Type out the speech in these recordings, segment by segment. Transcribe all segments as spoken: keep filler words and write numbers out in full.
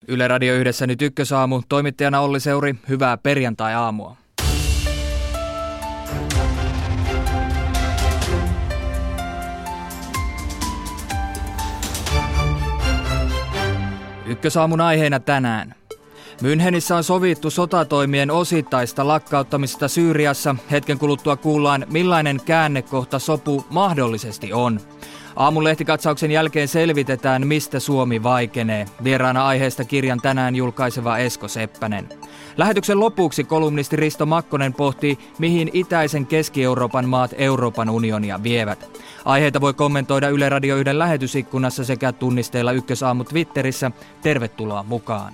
Yle Radio Yhdessä nyt Ykkösaamu. Toimittajana Olli Seuri. Hyvää perjantai-aamua. Ykkösaamun aiheena tänään. Münchenissä on sovittu sotatoimien osittaista lakkauttamisesta Syyriassa. Hetken kuluttua kuullaan, millainen käännekohta sopu mahdollisesti on. Aamun lehtikatsauksen jälkeen selvitetään, mistä Suomi vaikenee. Vieraana aiheesta kirjan tänään julkaiseva Esko Seppänen. Lähetyksen lopuksi kolumnisti Risto Makkonen pohtii, mihin itäisen Keski-Euroopan maat Euroopan unionia vievät. Aiheita voi kommentoida Yle Radio yhden lähetysikkunassa sekä tunnisteilla Ykkösaamu Twitterissä. Tervetuloa mukaan.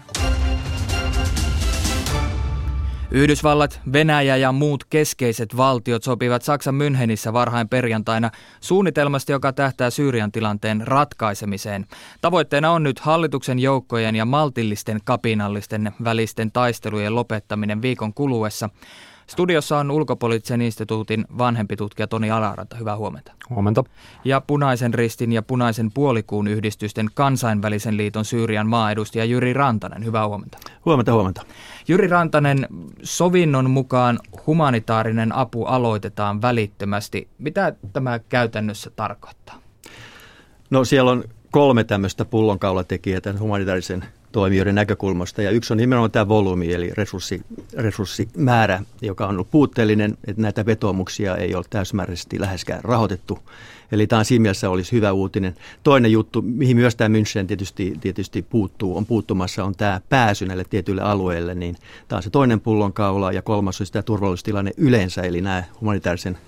Yhdysvallat, Venäjä ja muut keskeiset valtiot sopivat Saksan Münchenissä varhain perjantaina suunnitelmasta, joka tähtää Syyrian tilanteen ratkaisemiseen. Tavoitteena on nyt hallituksen joukkojen ja maltillisten kapinallisten välisten taistelujen lopettaminen viikon kuluessa. Studiossa on Ulkopoliittisen instituutin vanhempi tutkija Toni Alaranta. Hyvää huomenta. Huomenta. Ja Punaisen Ristin ja Punaisen puolikuun yhdistysten kansainvälisen liiton Syyrian maaedustaja Jyri Rantanen. Hyvää huomenta. Huomenta, huomenta. Jyri Rantanen, sovinnon mukaan humanitaarinen apu aloitetaan välittömästi. Mitä tämä käytännössä tarkoittaa? No siellä on kolme tämmöistä pullonkaulatekijää tämän humanitaarisen toimijoiden näkökulmasta, ja yksi on nimenomaan tämä volyymi, eli resurssi, resurssimäärä, joka on ollut puutteellinen, että näitä vetoomuksia ei ole täysimääräisesti läheskään rahoitettu. Eli tämä siinä mielessä olisi hyvä uutinen. Toinen juttu, mihin myös tämä München tietysti, tietysti puuttuu, on puuttumassa, on tämä pääsy näille tietyille alueille, niin tämä on se toinen pullonkaula, ja kolmas on sitä turvallisuustilanne yleensä, eli nämä humanitaarisen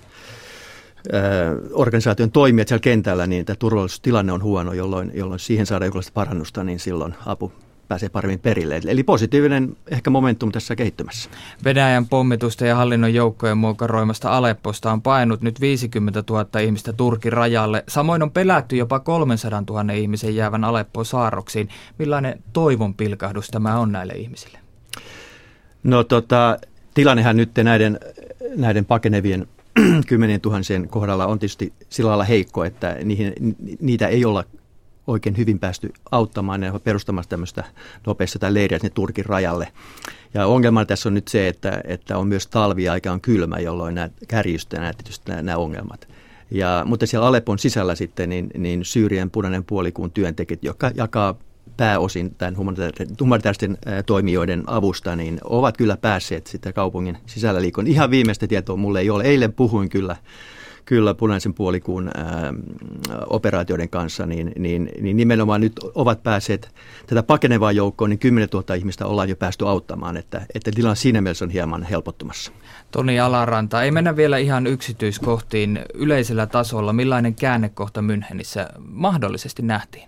organisaation toimijat siellä kentällä, niin tämä turvallisuustilanne on huono, jolloin, jolloin siihen saadaan jonkinlaista parannusta, niin silloin apu pääsee paremmin perille. Eli positiivinen ehkä momentum tässä kehittymässä. Venäjän pommitusta ja hallinnon joukkojen muokaroimasta Alepposta on painut nyt viisikymmentätuhatta ihmistä Turkin rajalle. Samoin on pelätty jopa kolmesataatuhatta ihmisen jäävän Aleppoon saarroksiin. Millainen toivon pilkahdus tämä on näille ihmisille? No tota, tilannehan nyt näiden, näiden pakenevien kymmenien tuhansien kohdalla on tietysti sillä lailla heikko, että niihin, niitä ei olla oikein hyvin päästy auttamaan ja perustamassa tämmöistä nopeasti tai leiriä sinne Turkin rajalle. Ja ongelma tässä on nyt se, että, että on myös talvi ja aika on kylmä, jolloin nämä kärjistyvät nämä, nämä, nämä ongelmat. Ja, mutta siellä Aleppon sisällä sitten niin, niin Syyrian punainen puolikuun työntekijät, jotka jakaa pääosin tämän humanitaaristen toimijoiden avusta, niin ovat kyllä päässeet sitä kaupungin sisällä liikon. Ihan viimeistä tietoa mulle ei ole. Eilen puhuin kyllä, kyllä punaisen puolikuun ää, operaatioiden kanssa, niin, niin, niin nimenomaan nyt ovat päässeet tätä pakenevaa joukkoon, niin kymmenen tuhatta ihmistä ollaan jo päästy auttamaan, että, että tilanne siinä mielessä on hieman helpottumassa. Toni Alaranta, ei mennä vielä ihan yksityiskohtiin yleisellä tasolla. Millainen käännekohta Münchenissä mahdollisesti nähtiin?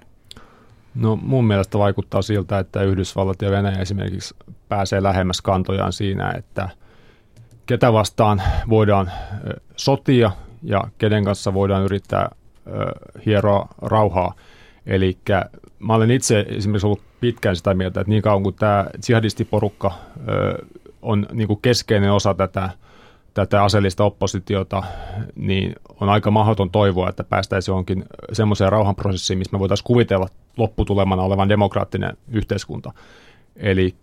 No mun mielestä vaikuttaa siltä, että Yhdysvallat ja Venäjä esimerkiksi pääsee lähemmäs kantojaan siinä, että ketä vastaan voidaan sotia ja kenen kanssa voidaan yrittää hieroa rauhaa. Eli mä olen itse esimerkiksi ollut pitkään sitä mieltä, että niin kauan kuin tämä jihadistiporukka on niin kuin keskeinen osa tätä, tätä aseellista oppositiota, niin on aika mahdoton toivoa, että päästäisiin johonkin semmoiseen rauhanprosessiin, missä me voitaisiin kuvitella lopputulemana olevan demokraattinen yhteiskunta. Eli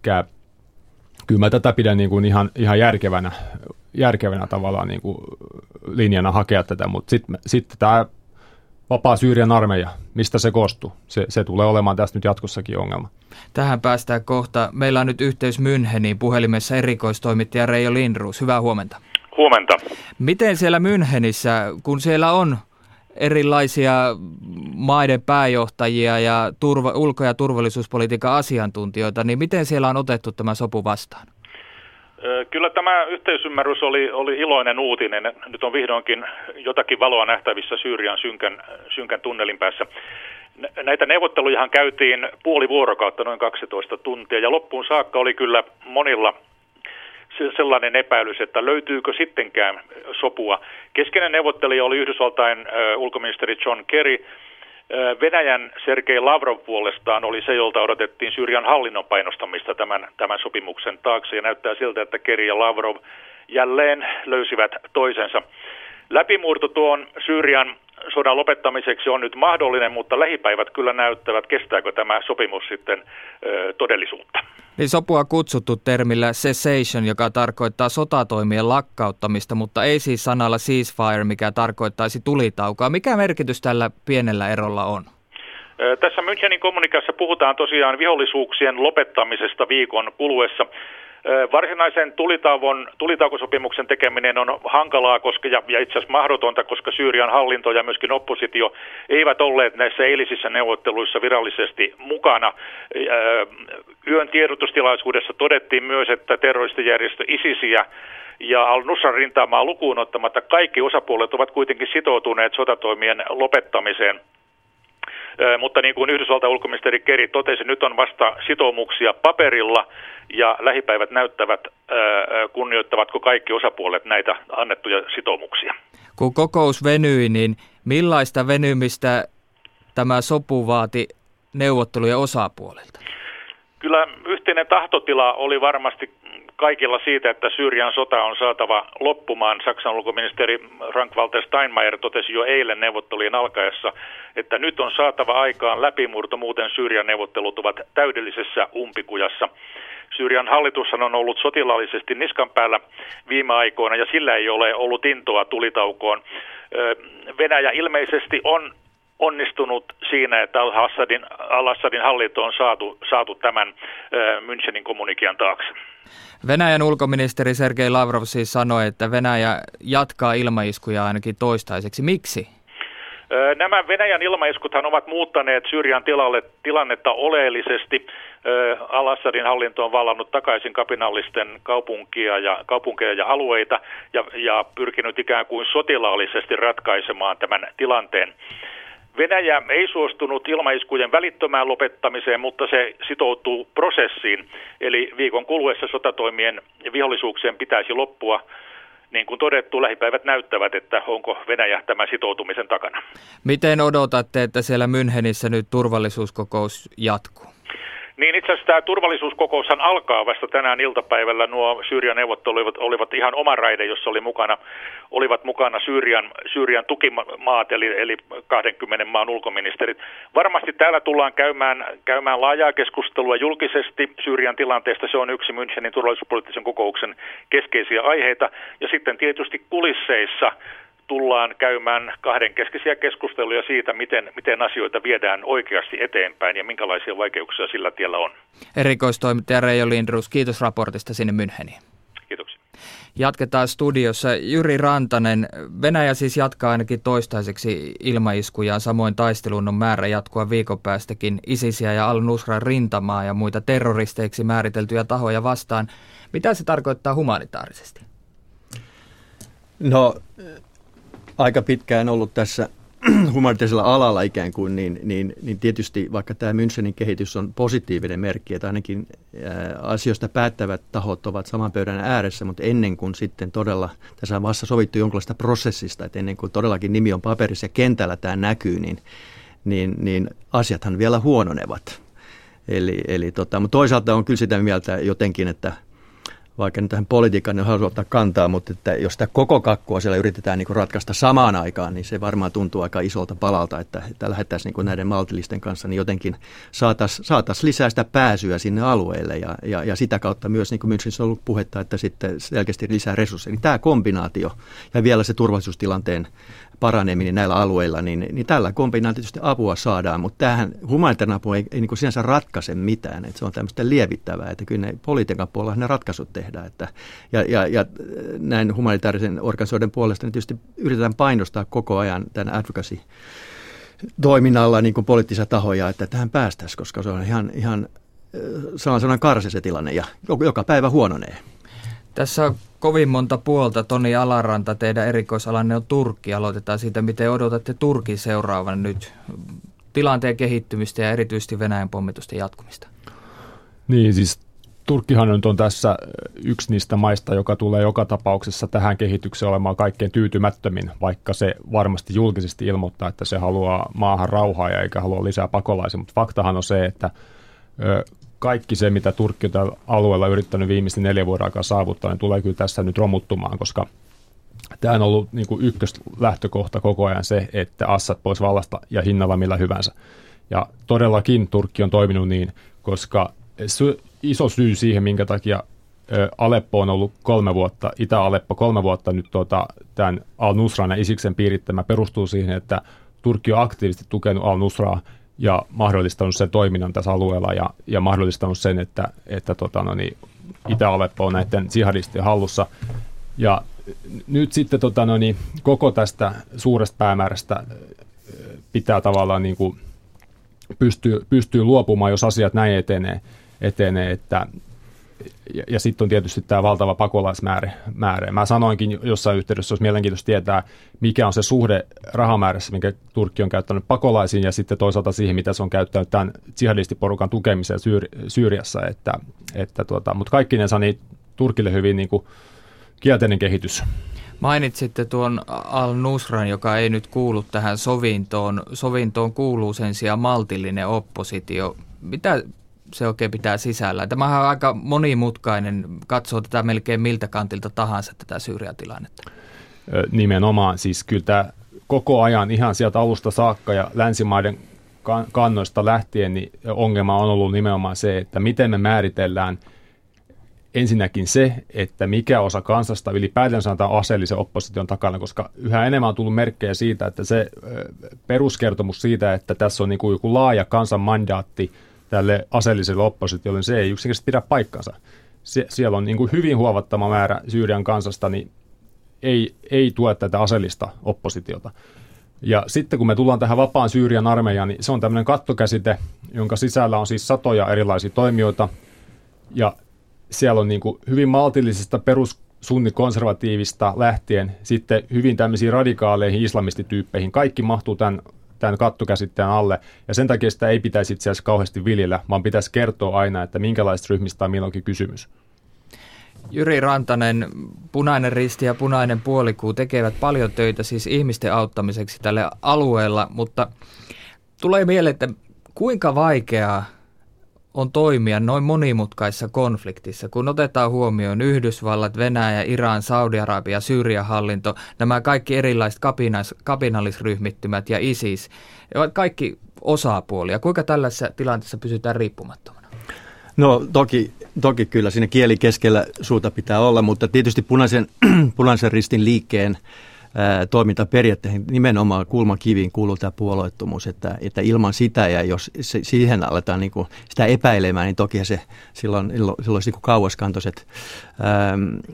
kyllä mä tätä pidän niin kuin ihan, ihan järkevänä, järkevänä tavallaan niin kuin linjana hakea tätä, mutta sitten sit tämä vapaa Syyrian armeija, mistä se koostuu? Se, se tulee olemaan tästä nyt jatkossakin ongelma. Tähän päästään kohta. Meillä on nyt yhteys Müncheniin puhelimessa erikoistoimittaja Reijo Lindroos. Hyvää huomenta. Huomenta. Miten siellä Münchenissä, kun siellä on erilaisia maiden pääjohtajia ja turva, ulko- ja turvallisuuspolitiikan asiantuntijoita, niin miten siellä on otettu tämä sopu vastaan? Kyllä tämä yhteisymmärrys oli, oli iloinen uutinen. Nyt on vihdoinkin jotakin valoa nähtävissä Syyrian synkän, synkän tunnelin päässä. Näitä neuvottelujahan käytiin puoli vuorokautta, noin kaksitoista tuntia, ja loppuun saakka oli kyllä monilla sellainen epäilys, että löytyykö sittenkään sopua. Keskeinen neuvottelija oli Yhdysvaltain ulkoministeri John Kerry. Venäjän Sergei Lavrov puolestaan oli se, jolta odotettiin Syyrian hallinnon painostamista tämän, tämän sopimuksen taakse, ja näyttää siltä, että Kerry ja Lavrov jälleen löysivät toisensa. Läpimurto tuon Syyrian sodan lopettamiseksi on nyt mahdollinen, mutta lähipäivät kyllä näyttävät, kestääkö tämä sopimus sitten ö, todellisuutta. Niin sopua kutsuttu termillä cessation, joka tarkoittaa sotatoimien lakkauttamista, mutta ei siis sanalla ceasefire, mikä tarkoittaisi tulitaukoa. Mikä merkitys tällä pienellä erolla on? Tässä Münchenin kommunikassa puhutaan tosiaan vihollisuuksien lopettamisesta viikon kuluessa. Varsinaisen tulitauon, tulitaukosopimuksen tekeminen on hankalaa koska, ja, ja itse asiassa mahdotonta, koska Syyrian hallinto ja myöskin oppositio eivät olleet näissä eilisissä neuvotteluissa virallisesti mukana. Yön tiedotustilaisuudessa todettiin myös, että terroristijärjestö ISISiä ja al-Nusran rintamaa lukuun ottamatta kaikki osapuolet ovat kuitenkin sitoutuneet sotatoimien lopettamiseen. Mutta niin kuin Yhdysvaltain ulkoministeri Kerry totesi, nyt on vasta sitoumuksia paperilla ja lähipäivät näyttävät, kunnioittavatko kaikki osapuolet näitä annettuja sitoumuksia. Kun kokous venyi, niin millaista venymistä tämä sopu vaati neuvottelujen osapuolilta? Kyllä yhteinen tahtotila oli varmasti kaikilla siitä, että Syyrian sota on saatava loppumaan. Saksan ulkoministeri Frank-Walter Steinmeier totesi jo eilen neuvottelujen alkaessa, että nyt on saatava aikaan läpimurto, muuten Syyrian neuvottelut ovat täydellisessä umpikujassa. Syyrian hallitus on ollut sotilaallisesti niskan päällä viime aikoina ja sillä ei ole ollut intoa tulitaukoon. Venäjä ilmeisesti on onnistunut siinä, että al-Assadin, al-Assadin hallinto on saatu, saatu tämän äh, Münchenin kommunikian taakse. Venäjän ulkoministeri Sergei Lavrov siis sanoi, että Venäjä jatkaa ilmaiskuja ainakin toistaiseksi. Miksi? Äh, nämä Venäjän ilmaiskuthan ovat muuttaneet Syyrian tilalle, tilannetta oleellisesti. Äh, al-Assadin hallinto on vallannut takaisin kapinallisten kaupunkia ja, kaupunkeja ja alueita ja, ja pyrkinyt ikään kuin sotilaallisesti ratkaisemaan tämän tilanteen. Venäjä ei suostunut ilmaiskujen välittömään lopettamiseen, mutta se sitoutuu prosessiin. Eli viikon kuluessa sotatoimien ja vihollisuuksien pitäisi loppua. Niin kuin todettu, lähipäivät näyttävät, että onko Venäjä tämän sitoutumisen takana. Miten odotatte, että siellä Münchenissä nyt turvallisuuskokous jatkuu? Niin itse asiassa tämä turvallisuuskokoushan alkaa vasta tänään iltapäivällä. Nuo Syyrian neuvottelut olivat ihan oma raide, jossa oli mukana, olivat mukana Syyrian, Syyrian tukimaat, eli, eli kaksikymmentä maan ulkoministerit. Varmasti täällä tullaan käymään, käymään laajaa keskustelua julkisesti Syyrian tilanteesta. Se on yksi Münchenin turvallisuuspoliittisen kokouksen keskeisiä aiheita. Ja sitten tietysti kulisseissa tullaan käymään kahdenkeskisiä keskusteluja siitä, miten, miten asioita viedään oikeasti eteenpäin ja minkälaisia vaikeuksia sillä tiellä on. Erikoistoimittaja Reijo Lindroos, kiitos raportista sinne Müncheniin. Kiitoksia. Jatketaan studiossa. Jyri Rantanen, Venäjä siis jatkaa ainakin toistaiseksi ilmaiskujaan, samoin taistelun on määrä jatkua viikon päästäkin ISISiä ja al-Nusran rintamaa ja muita terroristeiksi määriteltyjä tahoja vastaan. Mitä se tarkoittaa humanitaarisesti? No, aika pitkään ollut tässä humanitaarisella alalla ikään kuin, niin, niin, niin tietysti vaikka tämä Münchenin kehitys on positiivinen merkki, että ainakin ää, asioista päättävät tahot ovat saman pöydän ääressä, mutta ennen kuin sitten todella, tässä on vasta sovittu jonkinlaista prosessista, että ennen kuin todellakin nimi on paperissa ja kentällä tämä näkyy, niin, niin, niin asiathan vielä huononevat. Eli, eli tota, mutta toisaalta on kyllä sitä mieltä jotenkin, että vaikka nyt tähän politiikkaan ne haluaa ottaa kantaa, mutta että jos sitä koko kakkua siellä yritetään niin kuin ratkaista samaan aikaan, niin se varmaan tuntuu aika isolta palalta, että, että lähdettäisiin niin kuin näiden maltillisten kanssa, niin jotenkin saataisiin saatais lisää sitä pääsyä sinne alueelle ja, ja, ja sitä kautta myös, niin kuin Münchenissä on ollut puhetta, että sitten selkeästi lisää resursseja. Niin tämä kombinaatio ja vielä se turvallisuustilanteen paraneminen näillä alueilla, niin, niin tällä kombinaatiolla tietysti apua saadaan, mutta tämähän humanitaarinen apu ei, ei niin kuin sinänsä ratkaise mitään, että se on tämmöistä lievittävää, että kyllä ne politiikan puolella ne ratkaisut tehdään, että, ja, ja, ja näin humanitaarisen organisaatioiden puolesta niin tietysti yritetään painostaa koko ajan tämän advocacy-toiminnalla niin kuin poliittisia tahoja, että tähän päästäisiin, koska se on ihan, ihan sanan karse se tilanne ja joka päivä huononee. Tässä on kovin monta puolta. Toni Alaranta, teidän erikoisalanne on Turkki. Aloitetaan siitä, miten odotatte Turkin seuraavan nyt tilanteen kehittymistä ja erityisesti Venäjän pommitusten jatkumista. Niin, siis Turkkihan nyt on tässä yksi niistä maista, joka tulee joka tapauksessa tähän kehitykseen olemaan kaikkein tyytymättömin, vaikka se varmasti julkisesti ilmoittaa, että se haluaa maahan rauhaa ja eikä halua lisää pakolaisia. Mutta faktahan on se, että kaikki se, mitä Turkki on tällä alueella yrittänyt viimeisten neljän vuoden aikaa saavuttaa, niin tulee kyllä tässä nyt romuttumaan, koska tämä on ollut niin kuin ykköslähtökohta koko ajan se, että Assad pois vallasta ja hinnalla millä hyvänsä. Ja todellakin Turkki on toiminut niin, koska iso syy siihen, minkä takia Aleppo on ollut kolme vuotta, Itä-Aleppo kolme vuotta nyt tuota, tämän al-Nusran ja Isiksen piirittämä perustuu siihen, että Turkki on aktiivisesti tukenut al-Nusraa ja mahdollistanut sen toiminnan tässä alueella ja, ja mahdollistanut sen, että, että tota, no niin, Itä-Aleppo on näiden jihadistien hallussa. Ja nyt sitten tota, no niin, koko tästä suuresta päämäärästä pitää tavallaan niin kuin pystyy, pystyy luopumaan, jos asiat näin etenee, etenee että ja, ja sitten on tietysti tämä valtava pakolaismäärä. Määrä. Mä sanoinkin jossain yhteydessä, olisi mielenkiintoista tietää, mikä on se suhde rahamäärässä, minkä Turkki on käyttänyt pakolaisiin, ja sitten toisaalta siihen, mitä se on käyttänyt tämän jihadistiporukan tukemiseen Syyri- Syyriassa. Että, että tuota, mutta kaikkinensa niin Turkille hyvin niin kuin kielteinen kehitys. Mainitsitte tuon al-Nusran, joka ei nyt kuulu tähän sovintoon. Sovintoon kuuluu sen sijaan maltillinen oppositio. Mitä se oikein pitää sisällään? Tämähän on aika monimutkainen, katsoo tätä melkein miltä kantilta tahansa tätä Syyrian tilannetta. Nimenomaan, siis kyllä tämä koko ajan ihan sieltä alusta saakka ja länsimaiden kannoista lähtien niin ongelma on ollut nimenomaan se, että miten me määritellään ensinnäkin se, että mikä osa kansasta ylipäätänsä on aseellisen opposition takana, koska yhä enemmän on tullut merkkejä siitä, että se peruskertomus siitä, että tässä on niin kuin joku laaja kansan mandaatti tälle aseelliselle oppositiolle, niin se ei yksinkertaisesti pidä paikkansa. Sie- siellä on niin kuin hyvin huomattava määrä Syyrian kansasta, niin ei, ei tue tätä aseellista oppositiota. Ja sitten kun me tullaan tähän vapaan Syyrian armeijaan, niin se on tämmöinen kattokäsite, jonka sisällä on siis satoja erilaisia toimijoita, ja siellä on niin kuin hyvin maltillisesta perussunnikonservatiivista lähtien sitten hyvin tämmöisiin radikaaleihin islamistityyppeihin. Kaikki mahtuu tämän, tämän kattokäsitteen alle, ja sen takia sitä ei pitäisi itse asiassa kauheasti viljellä, vaan pitäisi kertoa aina, että minkälaista ryhmistä on milloinkin kysymys. Jyri Rantanen, Punainen Risti ja Punainen Puolikuu tekevät paljon töitä siis ihmisten auttamiseksi tälle alueella, mutta tulee mieleen, että kuinka vaikeaa on toimia noin monimutkaisessa konfliktissa, kun otetaan huomioon Yhdysvallat, Venäjä, Iran, Saudi-Arabia, Syyrian hallinto, nämä kaikki erilaiset kapinais, kapinallisryhmittymät ja ISIS, ovat kaikki osapuolia. Kuinka tällaisessa tilanteessa pysytään riippumattomana? No toki, toki kyllä siinä kieli keskellä suuta pitää olla, mutta tietysti punaisen, punaisen ristin liikkeen ää, toimintaperiaatteihin nimenomaan kulmakiviin kuuluu tämä puolueettomuus, että, että ilman sitä ja jos se, siihen aletaan niin kuin sitä epäilemään, niin toki se silloin, silloin olisi niin kauaskantoiset ää,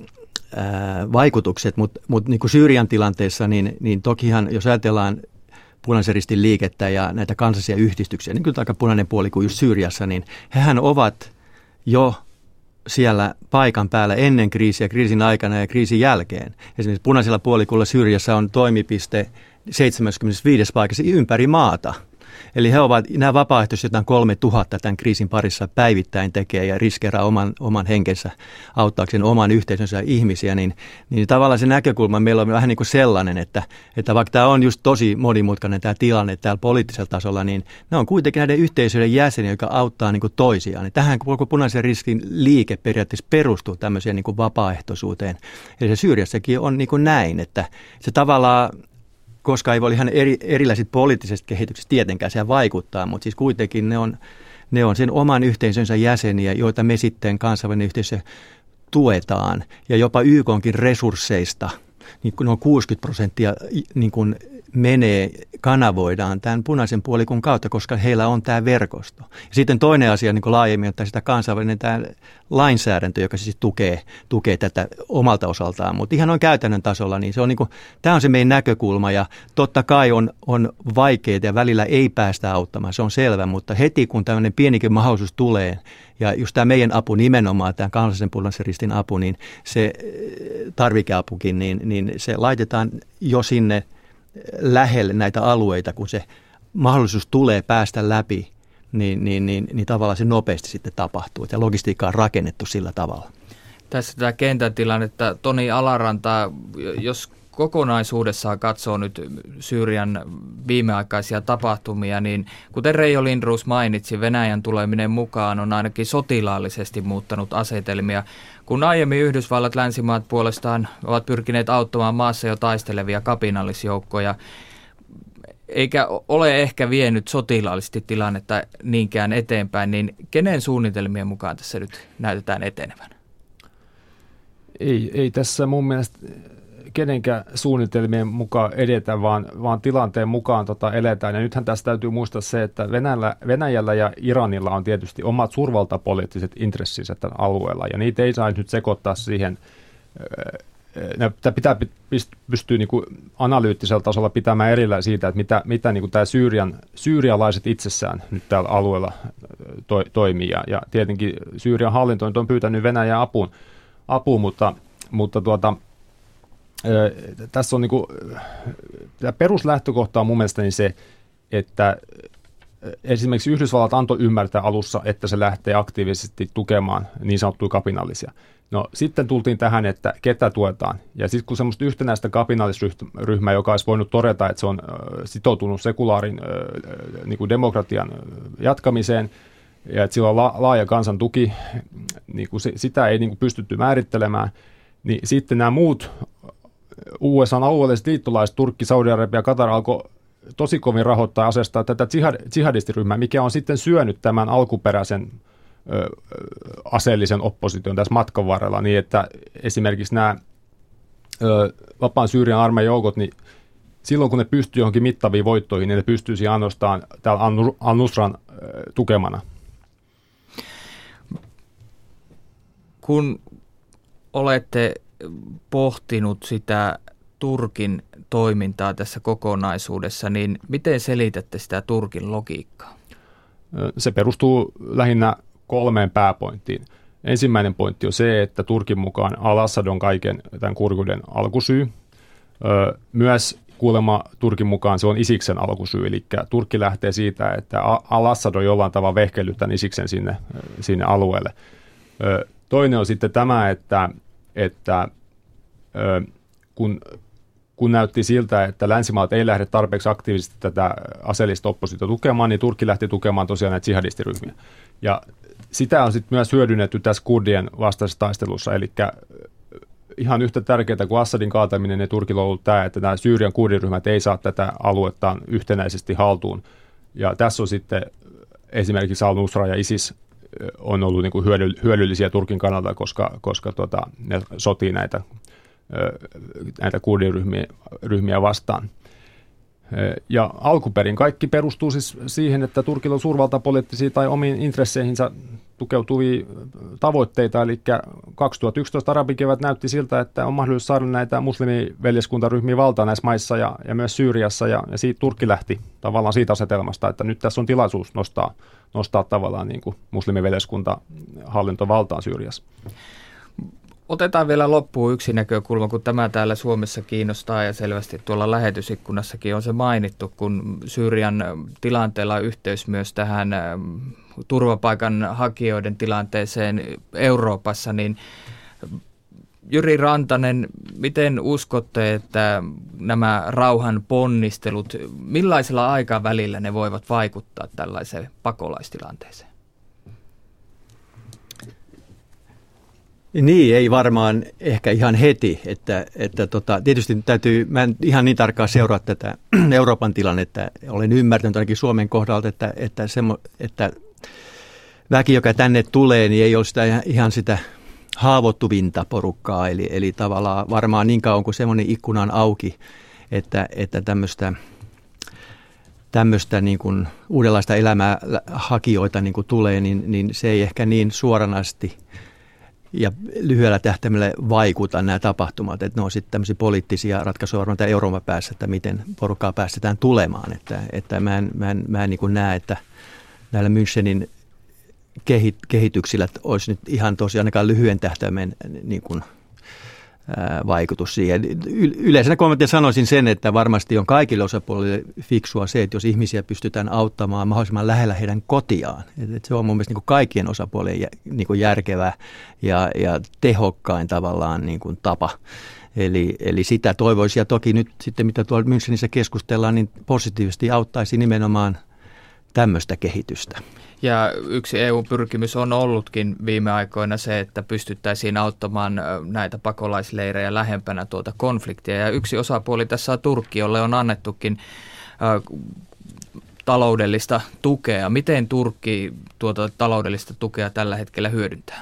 ää, vaikutukset, mutta mut niin kuin Syyrian tilanteessa, niin, niin tokihan jos ajatellaan Punaisen ristin liikettä ja näitä kansallisia yhdistyksiä, niin kyllä aika Punainen Puolikuu just Syyriassa, niin hehän ovat jo siellä paikan päällä ennen kriisiä, kriisin aikana ja kriisin jälkeen. Esimerkiksi Punaisella Puolikulla Syyriassa on toimipiste seitsemänkymmentäviisi paikassa ympäri maata. Eli he ovat, nämä vapaaehtoiset jotain kolme tuhatta tämän kriisin parissa päivittäin tekee ja riskeeraa oman, oman henkensä auttaakseen oman yhteisönsä ihmisiä, niin, niin tavallaan se näkökulma meillä on vähän niin kuin sellainen, että, että vaikka tämä on just tosi monimutkainen tämä tilanne täällä poliittisella tasolla, niin ne on kuitenkin näiden yhteisöiden jäseniä, jotka auttaa niin kuin toisiaan. Tähän koko Punaisen ristin liike periaatteessa perustuu tämmöiseen niin kuin vapaaehtoisuuteen. Eli se Syyriassakin on niin kuin näin, että se tavallaan koska ei voi ihan eri, erilaiset poliittiset kehitykset tietenkään siellä vaikuttaa, mutta siis kuitenkin ne on, ne on sen oman yhteisönsä jäseniä, joita me sitten kansainvälinen yhteisö tuetaan. Ja jopa Y K:nkin resursseista, niin kun on kuusikymmentä prosenttia niin kun menee, kanavoidaan tämän Punaisen Puolikun kautta, koska heillä on tämä verkosto. Ja sitten toinen asia niin kuin laajemmin, että sitä kansainvälinen tämä lainsäädäntö, joka siis tukee, tukee tätä omalta osaltaan, mutta ihan noin käytännön tasolla, niin se on niin kuin, tämä on se meidän näkökulma ja totta kai on, on vaikeaa ja välillä ei päästä auttamaan, se on selvä, mutta heti kun tämmöinen pienikin mahdollisuus tulee ja just tämä meidän apu nimenomaan, tämä kansallisen Punaisen ristin apu, niin se tarvikeapukin, niin, niin se laitetaan jo sinne lähelle näitä alueita, kun se mahdollisuus tulee päästä läpi, niin, niin, niin, niin tavallaan se nopeasti sitten tapahtuu. Ja logistiikka on rakennettu sillä tavalla. Tässä tämä kentän tilannetta, Toni Alaranta, jos kokonaisuudessaan katsoo nyt Syyrian viimeaikaisia tapahtumia, niin kuten Reijo Lindroos mainitsi, Venäjän tuleminen mukaan on ainakin sotilaallisesti muuttanut asetelmia. Kun aiemmin Yhdysvallat, länsimaat puolestaan ovat pyrkineet auttamaan maassa jo taistelevia kapinallisjoukkoja, eikä ole ehkä vienyt sotilaallisesti tilannetta niinkään eteenpäin, niin kenen suunnitelmien mukaan tässä nyt näytetään etenevän? Ei, ei tässä mun mielestä kenenkään suunnitelmien mukaan edetä, vaan, vaan tilanteen mukaan tota eletään. Ja nythän tässä täytyy muistaa se, että Venäjällä, Venäjällä ja Iranilla on tietysti omat suurvaltapoliittiset intressinsä tällä alueella, ja niitä ei saa nyt sekoittaa siihen. Tämä pitää pystyä niin kuin analyyttisellä tasolla pitämään erillään siitä, että mitä, mitä niin kuin tämä Syyrian, syyrialaiset itsessään nyt tällä alueella to, toimii. Ja, ja tietenkin Syyrian hallinto on pyytänyt Venäjän apuun, apuun mutta, mutta tuota, ää, tässä on niin kuin, tämä peruslähtökohta on mun mielestäni se, että esimerkiksi Yhdysvallat antoi ymmärtää alussa, että se lähtee aktiivisesti tukemaan niin sanottuja kapinallisia. No sitten tultiin tähän, että ketä tuetaan. Ja sitten kun semmoista yhtenäistä kapinallisryhmää, joka olisi voinut todeta, että se on sitoutunut sekulaarin niin kuin demokratian jatkamiseen ja että sillä on la- laaja kansan tuki, niin kuin se, sitä ei niin kuin pystytty määrittelemään, niin sitten nämä muut U S A:n alueelliset liittolaiset, Turkki, Saudi-Arabia ja Katar alkoi tosi kovin rahoittaa ja asestaa tätä jihad- jihadistiryhmää, mikä on sitten syönyt tämän alkuperäisen ö, aseellisen opposition tässä matkan varrella, niin että esimerkiksi nämä ö, vapaan Syyrian armeijan joukot, niin silloin kun ne pystyy johonkin mittaviin voittoihin, niin ne pystyisi ainoastaan täällä al-Nusran ö, tukemana. Kun olette pohtinut sitä Turkin toimintaa tässä kokonaisuudessa, niin miten selitätte sitä Turkin logiikkaa? Se perustuu lähinnä kolmeen pääpointtiin. Ensimmäinen pointti on se, että Turkin mukaan al-Assad on kaiken tämän kurjuuden alkusyy. Myös kuulemma Turkin mukaan se on Isiksen alkusyy, eli Turkki lähtee siitä, että al-Assad on jollain tavalla vehkellyt tämän Isiksen sinne, sinne alueelle. Toinen on sitten tämä, että, että kun kun näytti siltä, että länsimaat ei lähde tarpeeksi aktiivisesti tätä aseellista oppositiota tukemaan, niin Turkki lähti tukemaan tosiaan näitä jihadistiryhmiä. Ja sitä on sitten myös hyödynnetty tässä kurdien vastaisessa taistelussa, eli ihan yhtä tärkeää kuin Assadin kaataminen, niin Turkilla on ollut tämä, että nämä Syyrian kurdiryhmät ei saa tätä aluettaan yhtenäisesti haltuun. Ja tässä on sitten esimerkiksi al-Nusra ja ISIS on ollut niin kuin hyödyllisiä Turkin kannalta, koska, koska tota, ne sotii näitä näitä kurdiryhmiä ryhmiä vastaan. Ja alkuperin kaikki perustuu siis siihen, että Turkilla on suurvaltapoliittisia tai omiin intresseihinsä tukeutuvia tavoitteita, eli kaksituhattayksitoista arabikevät näytti siltä, että on mahdollisuus saada näitä muslimiveljeskuntaryhmiä valtaan näissä maissa ja, ja myös Syyriassa, ja, ja siitä Turkki lähti tavallaan siitä asetelmasta, että nyt tässä on tilaisuus nostaa, nostaa tavallaan niin kuin muslimiveljeskuntahallinto valtaan Syyriassa. Otetaan vielä loppuun yksi näkökulma, kun tämä täällä Suomessa kiinnostaa ja selvästi tuolla lähetysikkunassakin on se mainittu, kun Syyrian tilanteella on yhteys myös tähän turvapaikan hakijoiden tilanteeseen Euroopassa, niin Jyri Rantanen, miten uskotte, että nämä rauhan ponnistelut, millaisella aikavälillä ne voivat vaikuttaa tällaiseen pakolaistilanteeseen? Niin, ei varmaan ehkä ihan heti, että, että tota, tietysti täytyy, mä en ihan niin tarkkaan seuraa tätä Euroopan tilannetta, olen ymmärtänyt ainakin Suomen kohdalta, että, että, semmo, että väki, joka tänne tulee, niin ei ole sitä, ihan sitä haavoittuvinta porukkaa, eli, eli tavallaan varmaan niin kauan kuin semmoinen ikkuna on auki, että, että tämmöistä, tämmöistä niin kuin uudenlaista elämää hakijoita niin kuin tulee, niin, niin se ei ehkä niin suoranaisesti ja lyhyellä tähtäimellä vaikuta nämä tapahtumat, että ne on sitten tämmöisiä poliittisia ratkaisuja varmaan tämän Euroopan päässä, että miten porukkaa päästetään tulemaan. Että, että mä en, mä en, mä en niin kuin näe, että näillä Münchenin kehityksillä olisi nyt ihan tosiaan ainakaan lyhyen tähtäimen niin kuin, ää, vaikutus siihen. Yleisenä kommenttina sanoisin sen, että varmasti on kaikille osapuolille fiksua se, että jos ihmisiä pystytään auttamaan mahdollisimman lähellä heidän kotiaan. Että se on mun mielestä niin kuin kaikkien osapuolien niin kuin järkevä ja, ja tehokkain tavallaan niin kuin tapa. Eli, eli sitä toivoisi, ja toki nyt sitten mitä tuolla Münchenissä keskustellaan, niin positiivisesti auttaisi nimenomaan tämmöistä kehitystä. Ja yksi E U-pyrkimys on ollutkin viime aikoina se, että pystyttäisiin auttamaan näitä pakolaisleirejä lähempänä tuota konfliktia. Ja yksi osapuoli tässä on Turkki, jolle on annettukin äh, taloudellista tukea. Miten Turkki tuota taloudellista tukea tällä hetkellä hyödyntää?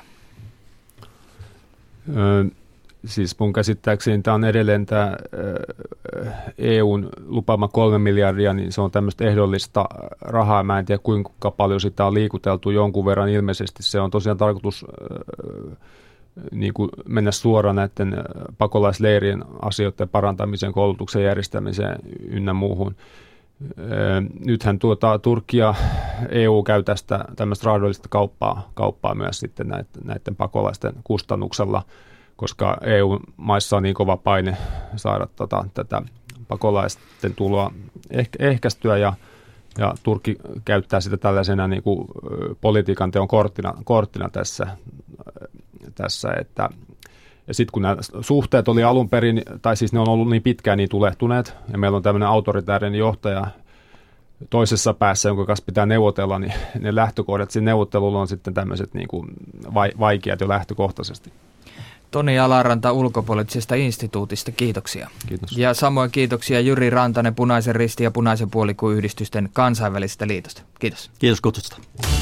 Ö, siis mun käsittääkseni tämä on edelleen tämä E U:n lupaama kolme miljardia, niin se on tämmöistä ehdollista rahaa. Mä en tiedä kuinka paljon sitä on liikuteltu jonkun verran. Ilmeisesti se on tosiaan tarkoitus niin kuin mennä suoraan näiden pakolaisleirien asioiden parantamiseen, koulutuksen järjestämiseen ynnä muuhun. Nythän tuota, Turkki ja E U käy tästä tämmöistä raadollista kauppaa, kauppaa myös sitten näiden, näiden pakolaisten kustannuksella, koska E U-maissa on niin kova paine saada tota, tätä pakolaisten tuloa ehkä, ehkäistyä ja, ja Turkki käyttää sitä tällaisena niin kuin politiikan teon korttina, korttina tässä, tässä että ja sitten kun nämä suhteet oli alun perin, tai siis ne on ollut niin pitkään niin tulehtuneet, ja meillä on tämmöinen autoritäärinen johtaja toisessa päässä, jonka kanssa pitää neuvotella, niin ne lähtökohdat siinä neuvottelulla on sitten tämmöiset niin kuin vaikeat jo lähtökohtaisesti. Toni Alaranta ulkopoliittisesta instituutista, kiitoksia. Kiitos. Ja samoin kiitoksia Jyri Rantanen Punaisen Ristin ja Punaisen Puolikuun yhdistysten kansainvälisestä liitosta. Kiitos. Kiitos kutsusta.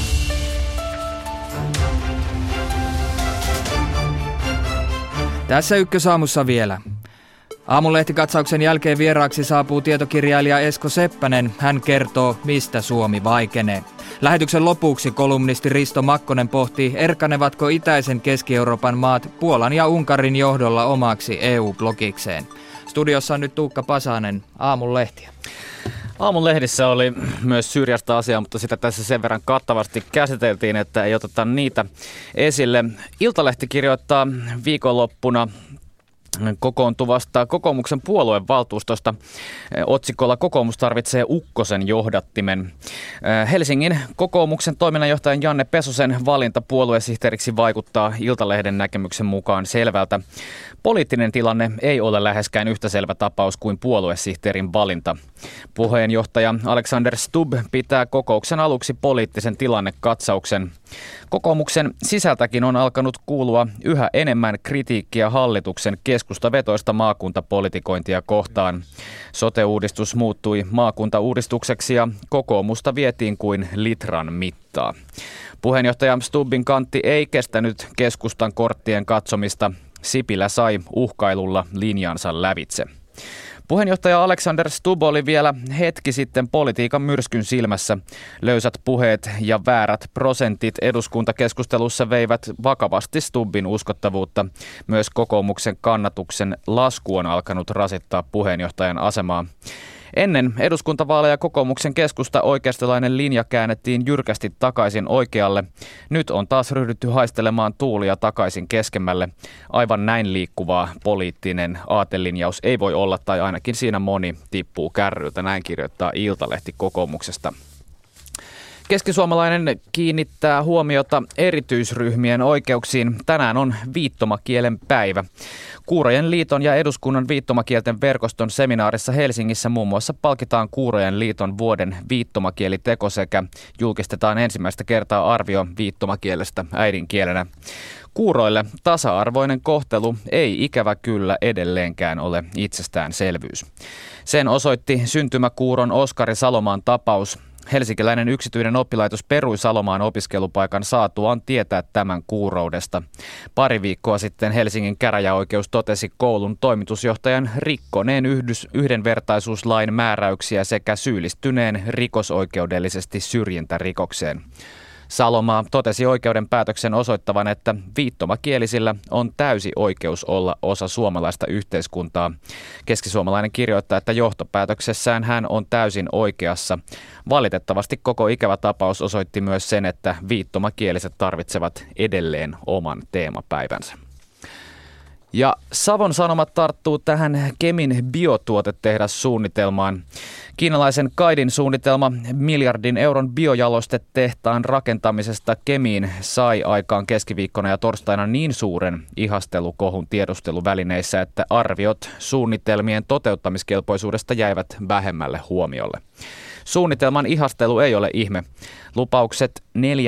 Tässä Ykkösaamussa vielä. Aamulehtikatsauksen jälkeen vieraaksi saapuu tietokirjailija Esko Seppänen. Hän kertoo, mistä Suomi vaikenee. Lähetyksen lopuksi kolumnisti Risto Makkonen pohtii, erkanevatko itäisen Keski-Euroopan maat Puolan ja Unkarin johdolla omaksi E U-blogikseen. Studiossa on nyt Tuukka Pasanen, Aamun lehtiä. Aamun lehdissä oli myös Syyriasta asiaa, mutta sitä tässä sen verran kattavasti käsiteltiin, että ei oteta niitä esille. Iltalehti kirjoittaa viikonloppuna kokoontuvasta kokoomuksen puolueen valtuustosta otsikolla "Kokoomus tarvitsee ukkosen johdattimen". Helsingin kokoomuksen toiminnanjohtajan Janne Pesosen valinta puoluesihteeriksi vaikuttaa Iltalehden näkemyksen mukaan selvältä. Poliittinen tilanne ei ole läheskään yhtä selvä tapaus kuin puoluesihteerin valinta. Puheenjohtaja Alexander Stubb pitää kokouksen aluksi poliittisen tilannekatsauksen. Kokoomuksen sisältäkin on alkanut kuulua yhä enemmän kritiikkiä hallituksen keskustavetoista maakuntapolitikointia kohtaan. Sote-uudistus muuttui maakuntauudistukseksi ja kokoomusta vietiin kuin litran mittaa. Puheenjohtaja Stubbin kantti ei kestänyt keskustan korttien katsomista. Sipilä sai uhkailulla linjansa lävitse. Puheenjohtaja Alexander Stubb oli vielä hetki sitten politiikan myrskyn silmässä. Löysät puheet ja väärät prosentit eduskuntakeskustelussa veivät vakavasti Stubbin uskottavuutta. Myös kokoomuksen kannatuksen lasku on alkanut rasittaa puheenjohtajan asemaa. Ennen eduskuntavaaleja kokoomuksen keskusta oikeistolainen linja käännettiin jyrkästi takaisin oikealle. Nyt on taas ryhdytty haistelemaan tuulia takaisin keskemmälle. Aivan näin liikkuvaa poliittinen aatelinjaus ei voi olla, tai ainakin siinä moni tippuu kärryltä. Näin kirjoittaa Iltalehti kokoomuksesta. Keskisuomalainen kiinnittää huomiota erityisryhmien oikeuksiin. Tänään on viittomakielen päivä. Kuurojen liiton ja eduskunnan viittomakielten verkoston seminaarissa Helsingissä muun muassa palkitaan Kuurojen liiton vuoden viittomakieliteko sekä julkistetaan ensimmäistä kertaa arvio viittomakielestä äidinkielenä. Kuuroille tasa-arvoinen kohtelu ei ikävä kyllä edelleenkään ole itsestäänselvyys. Sen osoitti syntymäkuuron Oskari Salomaan tapaus. Helsinkiläinen yksityinen oppilaitos perui Salomaan opiskelupaikan saatuaan tietää tämän kuuroudesta. Pari viikkoa sitten Helsingin käräjäoikeus totesi koulun toimitusjohtajan rikkoneen yhdys, yhdenvertaisuuslain määräyksiä sekä syyllistyneen rikosoikeudellisesti syrjintärikokseen. Salomaa totesi oikeuden päätöksen osoittavan, että viittomakielisillä on täysi oikeus olla osa suomalaista yhteiskuntaa. Keskisuomalainen kirjoittaa, että johtopäätöksessään hän on täysin oikeassa. Valitettavasti koko ikävä tapaus osoitti myös sen, että viittomakieliset tarvitsevat edelleen oman teemapäivänsä. Ja Savon Sanomat tarttuu tähän Kemin biotuotetehdassuunnitelmaan. Kiinalaisen Kaidin suunnitelma miljardin euron biojalostetehtaan rakentamisesta Kemiin sai aikaan keskiviikkona ja torstaina niin suuren ihastelukohun tiedusteluvälineissä, että arviot suunnitelmien toteuttamiskelpoisuudesta jäivät vähemmälle huomiolle. Suunnitelman ihastelu ei ole ihme. Lupaukset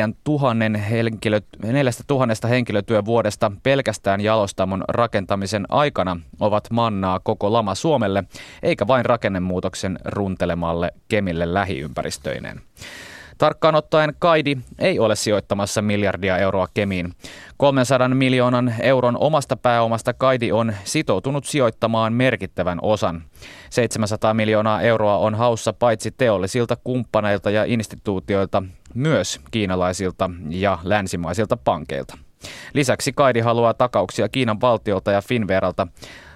neljästä tuhannesta henkilötyövuodesta pelkästään jalostamon rakentamisen aikana ovat mannaa koko lama Suomelle, eikä vain rakennemuutoksen runtelemalle Kemille lähiympäristöineen. Tarkkaan ottaen Kaidi ei ole sijoittamassa miljardia euroa Kemiin. kolmensadan miljoonan euron omasta pääomasta Kaidi on sitoutunut sijoittamaan merkittävän osan. seitsemänsataa miljoonaa euroa on haussa paitsi teollisilta kumppaneilta ja instituutioilta, myös kiinalaisilta ja länsimaisilta pankeilta. Lisäksi Kaidi haluaa takauksia Kiinan valtiolta ja Finnveralta.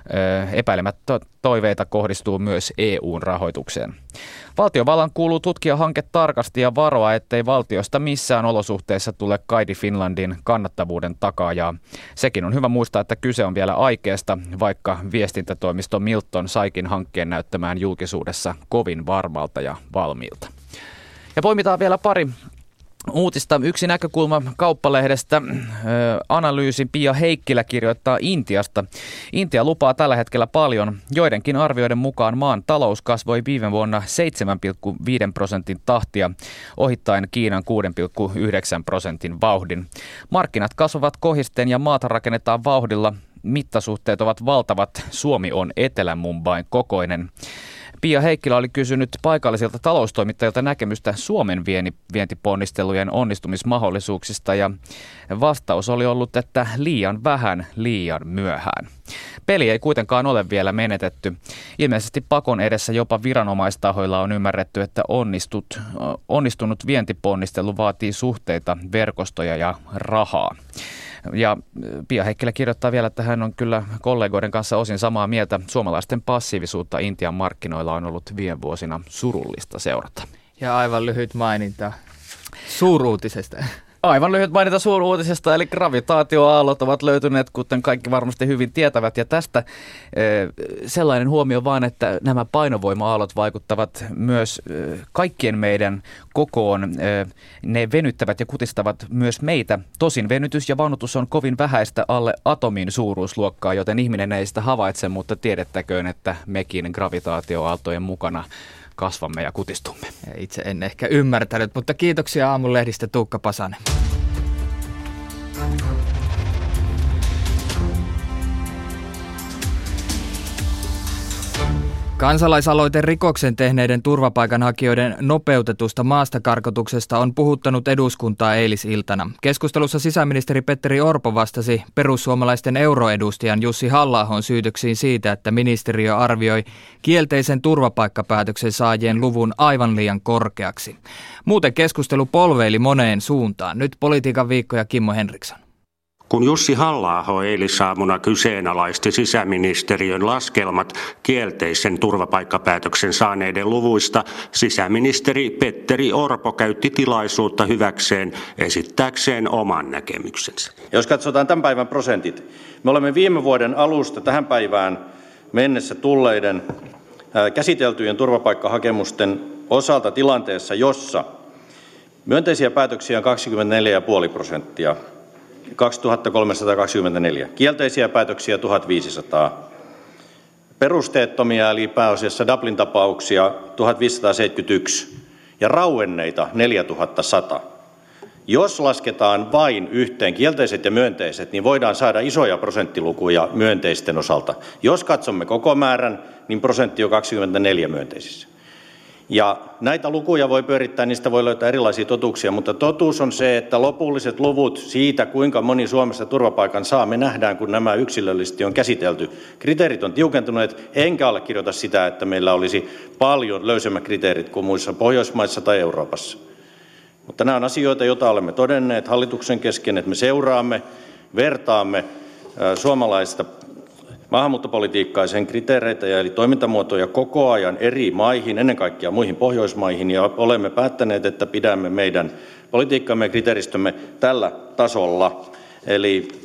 Epäilemättä toiveita kohdistuu myös E U:n rahoitukseen. Valtiovallan kuuluu tutkia hanke tarkasti ja varoa, ettei valtiosta missään olosuhteissa tule Kaidi Finlandin kannattavuuden takaajaa. Sekin on hyvä muistaa, että kyse on vielä aikeesta, vaikka viestintätoimisto Milton saikin hankkeen näyttämään julkisuudessa kovin varmalta ja valmiilta. Ja poimitaan vielä pari uutista. Yksi näkökulma Kauppalehdestä. Analyysi Pia Heikkilä kirjoittaa Intiasta. Intia lupaa tällä hetkellä paljon. Joidenkin arvioiden mukaan maan talous kasvoi viime vuonna seitsemän pilkku viisi prosentin tahtia, ohittaen Kiinan kuusi pilkku yhdeksän prosentin vauhdin. Markkinat kasvavat kohisten ja maata rakennetaan vauhdilla. Mittasuhteet ovat valtavat. Suomi on Etelä-Mumbain kokoinen. Pia Heikkilä oli kysynyt paikallisilta taloustoimittajilta näkemystä Suomen vientiponnistelujen onnistumismahdollisuuksista ja vastaus oli ollut, että liian vähän, liian myöhään. Peli ei kuitenkaan ole vielä menetetty. Ilmeisesti pakon edessä jopa viranomaistahoilla on ymmärretty, että onnistut, onnistunut vientiponnistelu vaatii suhteita, verkostoja ja rahaa. Ja Pia Heikkilä kirjoittaa vielä, että hän on kyllä kollegoiden kanssa osin samaa mieltä. Suomalaisten passiivisuutta Intian markkinoilla on ollut viime vuosina surullista seurata. Ja aivan lyhyt maininta suuruutisesta. Aivan lyhyt mainita suuruutisesta, eli gravitaatioaallot ovat löytyneet, kuten kaikki varmasti hyvin tietävät. Ja tästä sellainen huomio vaan, että nämä painovoima-aallot vaikuttavat myös kaikkien meidän kokoon. Ne venyttävät ja kutistavat myös meitä. Tosin venytys ja vanutus on kovin vähäistä alle atomin suuruusluokkaa, joten ihminen ei sitä havaitse, mutta tiedettäköön, että mekin gravitaatioaaltojen mukana kasvamme ja kutistumme. Itse en ehkä ymmärtänyt, mutta kiitoksia Aamun lehdistä Tuukka Pasanen. Kansalaisaloite rikoksen tehneiden turvapaikanhakijoiden nopeutetusta maastakarkotuksesta on puhuttanut eduskuntaa eilisiltana. Keskustelussa sisäministeri Petteri Orpo vastasi perussuomalaisten euroedustajan Jussi Halla-ahon syytöksiin siitä, että ministeriö arvioi kielteisen turvapaikkapäätöksen saajien luvun aivan liian korkeaksi. Muuten keskustelu polveili moneen suuntaan. Nyt Politiikan viikko ja Kimmo Henriksson. Kun Jussi Halla-aho eilisaamuna kyseenalaisti sisäministeriön laskelmat kielteisen turvapaikkapäätöksen saaneiden luvuista, sisäministeri Petteri Orpo käytti tilaisuutta hyväkseen esittääkseen oman näkemyksensä. Jos katsotaan tämän päivän prosentit, me olemme viime vuoden alusta tähän päivään mennessä tulleiden käsiteltyjen turvapaikkahakemusten osalta tilanteessa, jossa myönteisiä päätöksiä on kaksikymmentäneljä pilkku viisi prosenttia. kaksituhattakolmesataakaksikymmentäneljä. Kielteisiä päätöksiä tuhatviisisataa. Perusteettomia eli pääasiassa Dublin-tapauksia tuhatviisisataaseitsemänkymmentäyksi ja rauenneita neljätuhattasata. Jos lasketaan vain yhteen kielteiset ja myönteiset, niin voidaan saada isoja prosenttilukuja myönteisten osalta. Jos katsomme koko määrän, niin prosentti on kaksikymmentäneljä myönteisissä. Ja näitä lukuja voi pyörittää, niistä voi löytää erilaisia totuuksia, mutta totuus on se, että lopulliset luvut siitä, kuinka moni Suomessa turvapaikan saa, me nähdään, kun nämä yksilöllisesti on käsitelty. Kriteerit on tiukentuneet, enkä allekirjoita sitä, että meillä olisi paljon löysemmät kriteerit kuin muissa Pohjoismaissa tai Euroopassa. Mutta nämä on asioita, joita olemme todenneet hallituksen kesken, että me seuraamme, vertaamme suomalaista maahanmuuttopolitiikkaa ja sen kriteereitä ja eli toimintamuotoja koko ajan eri maihin, ennen kaikkea muihin Pohjoismaihin, ja olemme päättäneet, että pidämme meidän politiikkamme ja kriteeristömme tällä tasolla. Eli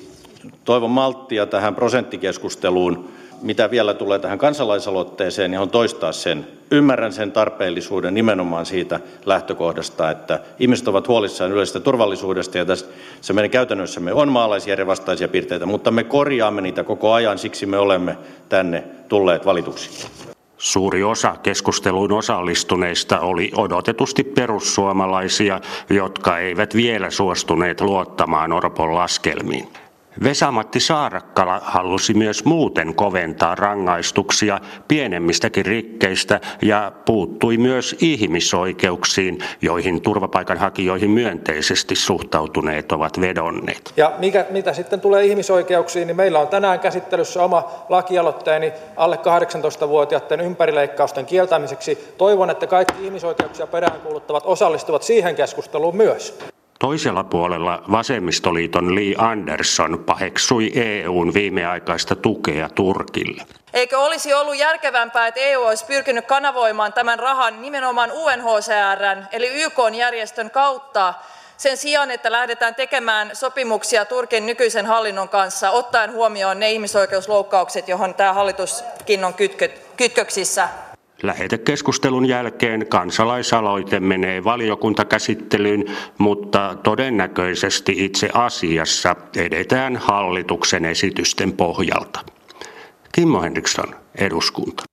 Toivon malttia tähän prosenttikeskusteluun. Mitä vielä tulee tähän kansalaisaloitteeseen, niin on toistaa sen. Ymmärrän sen tarpeellisuuden nimenomaan siitä lähtökohdasta, että ihmiset ovat huolissaan yleisestä turvallisuudesta ja tässä meidän käytännössämme on maalaisjärjen vastaisia piirteitä, mutta me korjaamme niitä koko ajan, siksi me olemme tänne tulleet valituksi. Suuri osa keskusteluun osallistuneista oli odotetusti perussuomalaisia, jotka eivät vielä suostuneet luottamaan Orpon laskelmiin. Vesa-Matti Saarakkala halusi myös muuten koventaa rangaistuksia pienemmistäkin rikkeistä ja puuttui myös ihmisoikeuksiin, joihin turvapaikanhakijoihin myönteisesti suhtautuneet ovat vedonneet. Ja mikä, mitä sitten tulee ihmisoikeuksiin, niin meillä on tänään käsittelyssä oma lakialoitteeni alle kahdeksantoistavuotiaiden ympärileikkausten kieltämiseksi. Toivon, että kaikki ihmisoikeuksia peräänkuuluttavat osallistuvat siihen keskusteluun myös. Toisella puolella vasemmistoliiton Li Andersson paheksui E U:n viimeaikaista tukea Turkille. Eikö olisi ollut järkevämpää, että E U olisi pyrkinyt kanavoimaan tämän rahan nimenomaan U N H C R:n eli Y K-järjestön kautta sen sijaan, että lähdetään tekemään sopimuksia Turkin nykyisen hallinnon kanssa, ottaen huomioon ne ihmisoikeusloukkaukset, johon tämä hallituskin on kytkö, kytköksissä? Lähetekeskustelun jälkeen kansalaisaloite menee valiokuntakäsittelyyn, mutta todennäköisesti itse asiassa edetään hallituksen esitysten pohjalta. Kimmo Henriksson, eduskunta.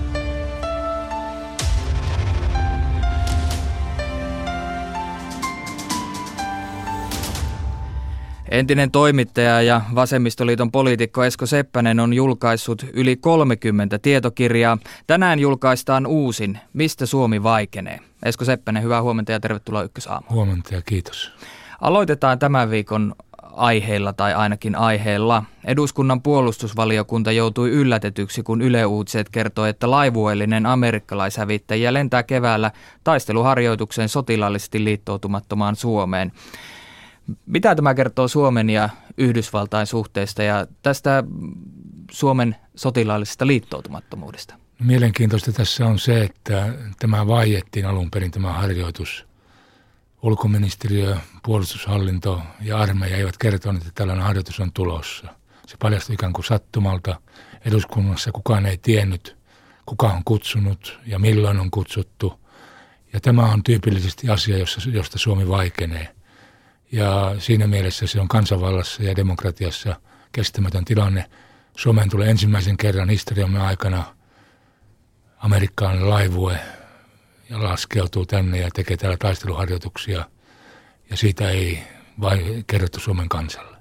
Entinen toimittaja ja vasemmistoliiton poliitikko Esko Seppänen on julkaissut yli kolmekymmentä tietokirjaa. Tänään julkaistaan uusin Mistä Suomi vaikenee. Esko Seppänen, hyvää huomenta ja tervetuloa Ykkösaamuun. Huomenta ja kiitos. Aloitetaan tämän viikon aiheilla tai ainakin aiheella. Eduskunnan puolustusvaliokunta joutui yllätetyksi, kun Yle Uutiset kertoi, että laivueellinen amerikkalaishävittäjä lentää keväällä taisteluharjoitukseen sotilaallisesti liittoutumattomaan Suomeen. Mitä tämä kertoo Suomen ja Yhdysvaltain suhteesta ja tästä Suomen sotilaallisesta liittoutumattomuudesta? Mielenkiintoista tässä on se, että tämä vaiettiin alun perin tämä harjoitus. Ulkoministeriö, puolustushallinto ja armeija eivät kertoneet, että tällainen harjoitus on tulossa. Se paljastui ikään kuin sattumalta. Eduskunnassa kukaan ei tiennyt, kuka on kutsunut ja milloin on kutsuttu. Ja tämä on tyypillisesti asia, josta Suomi vaikenee. Ja siinä mielessä se on kansanvallassa ja demokratiassa kestämätön tilanne. Suomeen tulee ensimmäisen kerran historiamme aikana amerikkalainen laivue ja laskeutuu tänne ja tekee täällä taisteluharjoituksia. Ja siitä ei vai kerrottu Suomen kansalle.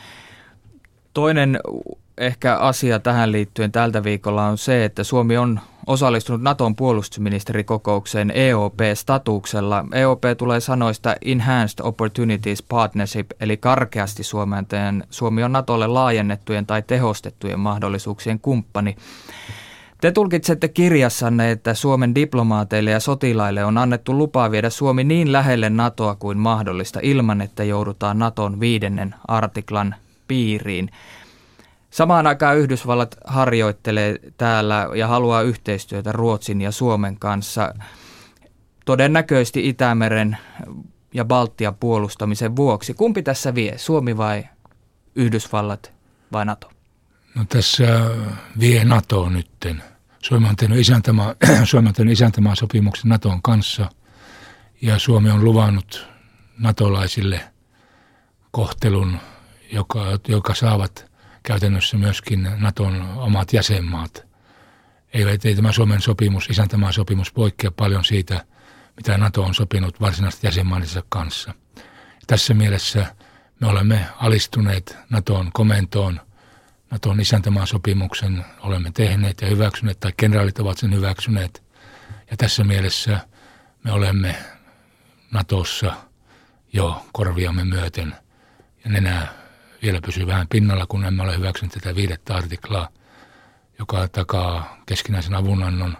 Toinen ehkä asia tähän liittyen tältä viikolla on se, että Suomi on osallistunut Naton puolustusministerikokoukseen E O P-statuksella. E O P tulee sanoista Enhanced Opportunities Partnership, eli karkeasti suomentaen Suomi on Natolle laajennettujen tai tehostettujen mahdollisuuksien kumppani. Te tulkitsette kirjassanne, että Suomen diplomaateille ja sotilaille on annettu lupaa viedä Suomi niin lähelle Natoa kuin mahdollista ilman, että joudutaan Naton viidennen artiklan piiriin. Samaan aikaan Yhdysvallat harjoittelee täällä ja haluaa yhteistyötä Ruotsin ja Suomen kanssa todennäköisesti Itämeren ja Baltian puolustamisen vuoksi. Kumpi tässä vie, Suomi vai Yhdysvallat vai Nato? No tässä vie Nato nytten. Suomi on tehnyt isäntämaa, Suomi on tehnyt isäntämaa sopimuksen Naton kanssa ja Suomi on luvannut natolaisille kohtelun, joka, joka saavat käytännössä myöskin Naton omat jäsenmaat. Ei, ei tämä Suomen sopimus, isäntämaan sopimus poikkea paljon siitä, mitä Nato on sopinut varsinaisesti jäsenmaansa kanssa. Tässä mielessä me olemme alistuneet Naton komentoon. Naton isäntämaan sopimuksen olemme tehneet ja hyväksyneet, tai kenraalit ovat sen hyväksyneet. Ja tässä mielessä me olemme Natossa jo korviamme myöten ja nenää vielä pysyy vähän pinnalla, kun emme ole hyväksynyt tätä viidettä artiklaa, joka takaa keskinäisen avunannon,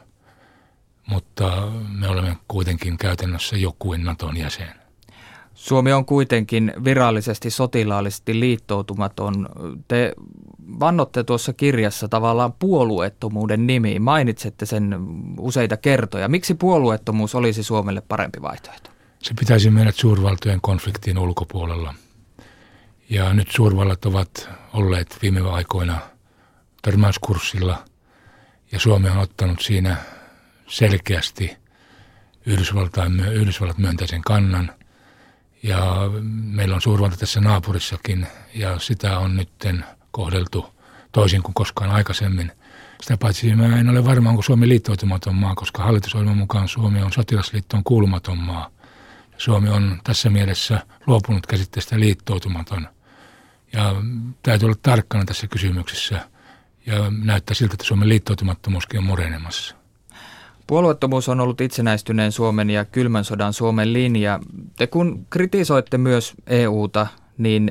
mutta me olemme kuitenkin käytännössä jo kuin Naton jäsen. Suomi on kuitenkin virallisesti sotilaallisesti liittoutumaton. Te vannotte tuossa kirjassa tavallaan puolueettomuuden nimiin. Mainitsette sen useita kertoja. Miksi puolueettomuus olisi Suomelle parempi vaihtoehto? Se pitäisi mennä suurvaltojen konfliktin ulkopuolella. Ja nyt suurvallat ovat olleet viime aikoina törmäyskurssilla ja Suomi on ottanut siinä selkeästi Yhdysvaltain, Yhdysvallat myönteisen kannan. Ja meillä on suurvalta tässä naapurissakin ja sitä on nyt kohdeltu toisin kuin koskaan aikaisemmin. Sitä paitsi mä en ole varma, onko Suomi liittoutumaton maa, koska hallitusohjelman mukaan Suomi on sotilasliittoon kuulumaton maa. Suomi on tässä mielessä luopunut käsitteestä liittoutumaton. Ja täytyy olla tarkkana tässä kysymyksessä ja näyttää siltä, että Suomen liittoutumattomuuskin on murenemassa. Puolueettomuus on ollut itsenäistyneen Suomen ja kylmän sodan Suomen linja. Te kun kritisoitte myös E U:ta, niin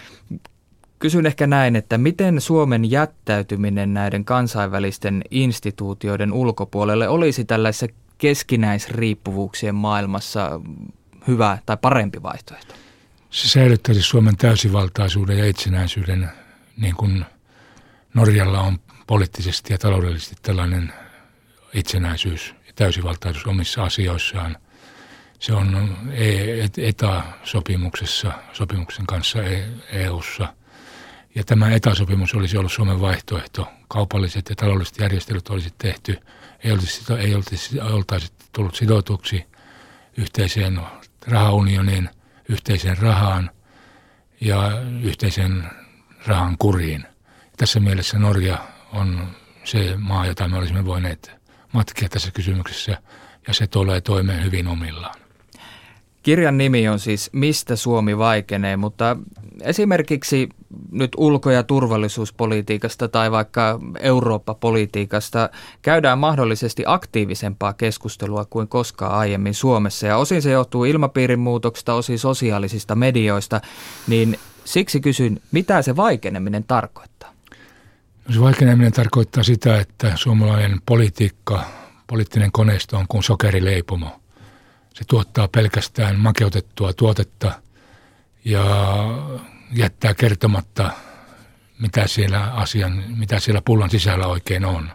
kysyn ehkä näin, että miten Suomen jättäytyminen näiden kansainvälisten instituutioiden ulkopuolelle olisi tällaisessa keskinäisriippuvuuksien maailmassa hyvä tai parempi vaihtoehto? Se säilyttäisi Suomen täysivaltaisuuden ja itsenäisyyden, niin kuin Norjalla on poliittisesti ja taloudellisesti tällainen itsenäisyys ja täysivaltaisuus omissa asioissaan. Se on E T A-sopimuksessa, sopimuksen kanssa E U:ssa. Ja tämä E T A-sopimus olisi ollut Suomen vaihtoehto. Kaupalliset ja taloudelliset järjestelyt olisi tehty. Ei oltaisi, ei oltaisi, oltaisi tullut sidotuksi yhteiseen rahaunioniin, yhteiseen rahaan ja yhteisen rahan kuriin. Tässä mielessä Norja on se maa, jota me olisimme voineet matkia tässä kysymyksessä, ja se tulee toimeen hyvin omillaan. Kirjan nimi on siis Mistä Suomi vaikenee, mutta esimerkiksi nyt ulko- ja turvallisuuspolitiikasta tai vaikka Eurooppa-politiikasta käydään mahdollisesti aktiivisempaa keskustelua kuin koskaan aiemmin Suomessa. Ja osin se johtuu ilmapiirin muutoksesta, osin sosiaalisista medioista, niin siksi kysyn, mitä se vaikeneminen tarkoittaa? No se vaikeneminen tarkoittaa sitä, että suomalainen politiikka, poliittinen koneisto on kuin sokerileipomo. Se tuottaa pelkästään makeutettua tuotetta ja jättää kertomatta, mitä siellä asian, mitä siellä pullon sisällä oikein on.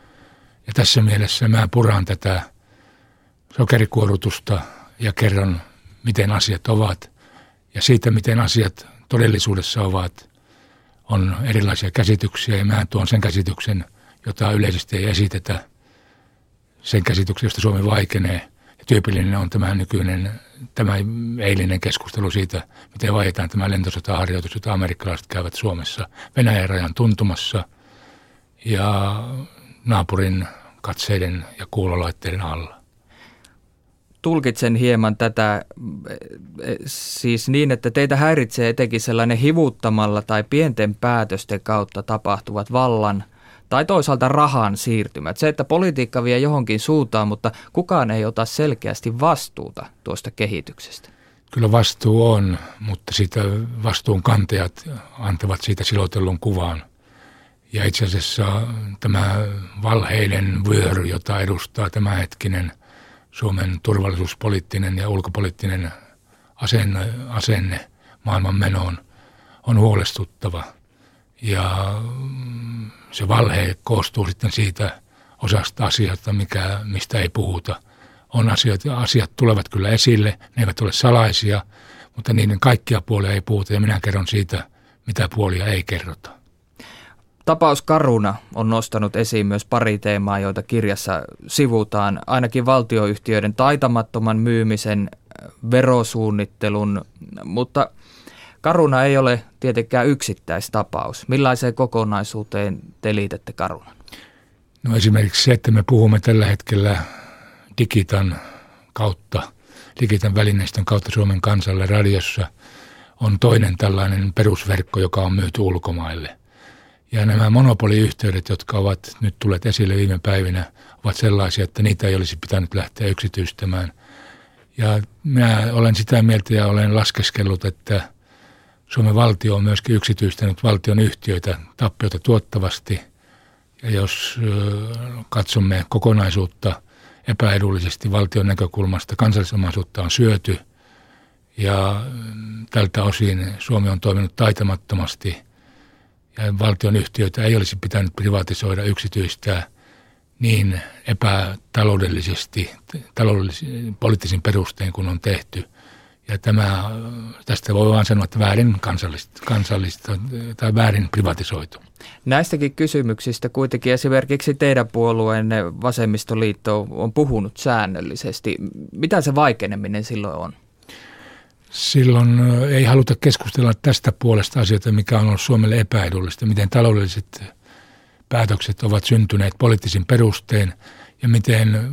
Ja tässä mielessä mä puran tätä sokerikuorutusta ja kerron, miten asiat ovat. Ja siitä, miten asiat todellisuudessa ovat, on erilaisia käsityksiä. Ja mä tuon sen käsityksen, jota yleisesti ei esitetä, sen käsityksen, josta Suomi vaikenee. Ja tyypillinen on tämä nykyinen, tämä eilinen keskustelu siitä, miten vaihdetaan tämä lentosotaharjoitus, jota amerikkalaiset käyvät Suomessa Venäjän rajan tuntumassa ja naapurin katseiden ja kuulolaitteiden alla. Tulkitsen hieman tätä siis niin, että teitä häiritsee etenkin sellainen hivuttamalla tai pienten päätösten kautta tapahtuvat vallan tai toisaalta rahan siirtymät. Se, että politiikka vie johonkin suuntaan, mutta kukaan ei ota selkeästi vastuuta tuosta kehityksestä. Kyllä vastuu on, mutta siitä vastuun kantajat antavat siitä silotellun kuvan. Ja itse asiassa tämä valheiden vyöry, jota edustaa tämänhetkinen Suomen turvallisuuspoliittinen ja ulkopoliittinen asenne, asenne maailman menoon, on huolestuttava. Ja se valhe koostuu sitten siitä osasta asiasta, mikä, mistä ei puhuta. On asiat, asiat tulevat kyllä esille, ne eivät ole salaisia, mutta niiden kaikkia puolia ei puhuta ja minä kerron siitä, mitä puolia ei kerrota. Tapaus Caruna on nostanut esiin myös pari teemaa, joita kirjassa sivutaan. Ainakin valtioyhtiöiden taitamattoman myymisen, verosuunnittelun, mutta Caruna ei ole tietenkään yksittäistapaus. Millaiseen kokonaisuuteen te liitätte Carunan? No esimerkiksi se, että me puhumme tällä hetkellä Digitan kautta, Digitan välineistön kautta Suomen kansalle radiossa, on toinen tällainen perusverkko, joka on myyty ulkomaille. Ja nämä monopoliyhteydet, jotka ovat nyt tulleet esille viime päivinä, ovat sellaisia, että niitä ei olisi pitänyt lähteä yksityistämään. Ja minä olen sitä mieltä ja olen laskeskellut, että Suomen valtio on myöskin yksityistänyt valtion yhtiöitä tappiota tuottavasti. Ja jos katsomme kokonaisuutta epäedullisesti valtion näkökulmasta, kansallisomaisuutta on syöty. Ja tältä osin Suomi on toiminut taitamattomasti. Ja valtion yhtiöitä ei olisi pitänyt privatisoida, yksityistää niin epätaloudellisesti, taloudellisin poliittisin perustein kuin on tehty. Ja tämä, tästä voi vaan sanoa, että väärin kansallista, kansallista tai väärin privatisoitu. Näistäkin kysymyksistä kuitenkin esimerkiksi teidän puolueenne Vasemmistoliitto on puhunut säännöllisesti. Mitä se vaikeneminen silloin on? Silloin ei haluta keskustella tästä puolesta asioita, mikä on ollut Suomelle epäedullista, miten taloudelliset päätökset ovat syntyneet poliittisin perustein ja miten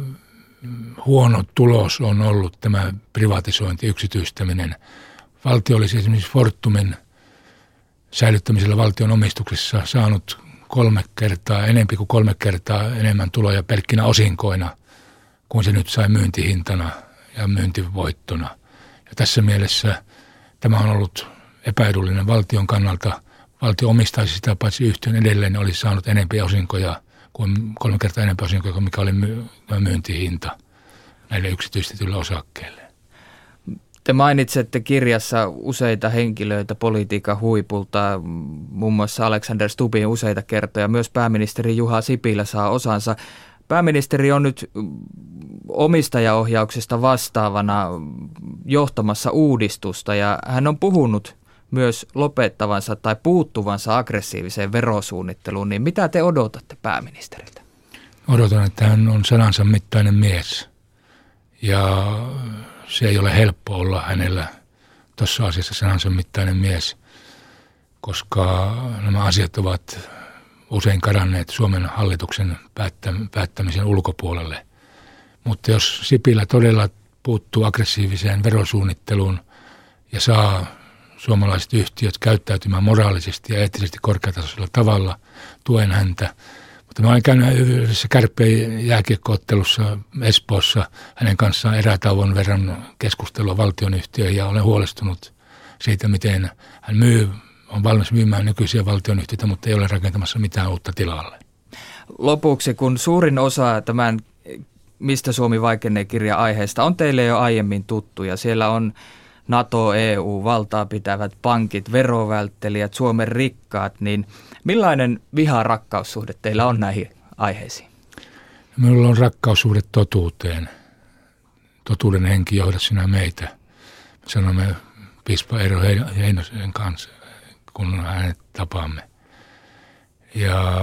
huono tulos on ollut tämä privatisointi, yksityistäminen. Valtio olisi esimerkiksi Fortumin säilyttämisellä valtion omistuksessa saanut kolme kertaa, enempi kuin kolme kertaa enemmän tuloja pelkkinä osinkoina, kuin se nyt sai myyntihintana ja myyntivoittona. Ja tässä mielessä tämä on ollut epäedullinen valtion kannalta. Valtio omistaisi sitä paitsi yhtiön edelleen, olisi saanut enempi osinkoja kuin kolme kertaa enemmän osinkoja kuin mikä oli myyntihinta näille yksityistetyille osakkeille. Te mainitsette kirjassa useita henkilöitä politiikan huipulta, muun muassa Alexander Stubbin useita kertoja. Myös pääministeri Juha Sipilä saa osansa. Pääministeri on nyt omistajaohjauksesta vastaavana johtamassa uudistusta ja hän on puhunut myös lopettavansa tai puuttuvansa aggressiiviseen verosuunnitteluun. Niin mitä te odotatte pääministeriltä? Odotan, että hän on sanansa mittainen mies ja se ei ole helppo olla hänellä tuossa asiassa sanansa mittainen mies, koska nämä asiat ovat usein karanneet Suomen hallituksen päättämisen ulkopuolelle. Mutta jos Sipilä todella puuttuu aggressiiviseen verosuunnitteluun ja saa suomalaiset yhtiöt käyttäytymään moraalisesti ja eettisesti korkeatasoisella tavalla, tuen häntä. Mutta mä olen käynyt yhdessä Kärppien jääkiekko-ottelussa Espoossa hänen kanssaan erätauon verran keskustelua valtionyhtiöihin ja olen huolestunut siitä, miten hän myy, on valmis myymään nykyisiä valtionyhtiöitä, mutta ei ole rakentamassa mitään uutta tilalle. Lopuksi, kun suurin osa tämän Mistä Suomi vaikenee -kirjan aiheesta on teille jo aiemmin tuttu ja siellä on NATO, E U, valtaa pitävät pankit, verovälttelijät, Suomen rikkaat, niin millainen viha-rakkaussuhde teillä on näihin aiheisiin? Minulla on rakkaussuhde totuuteen. Totuuden henki johda sinä meitä. Sanomme piispa Eero Heinosen kanssa, kun hänet tapaamme. Ja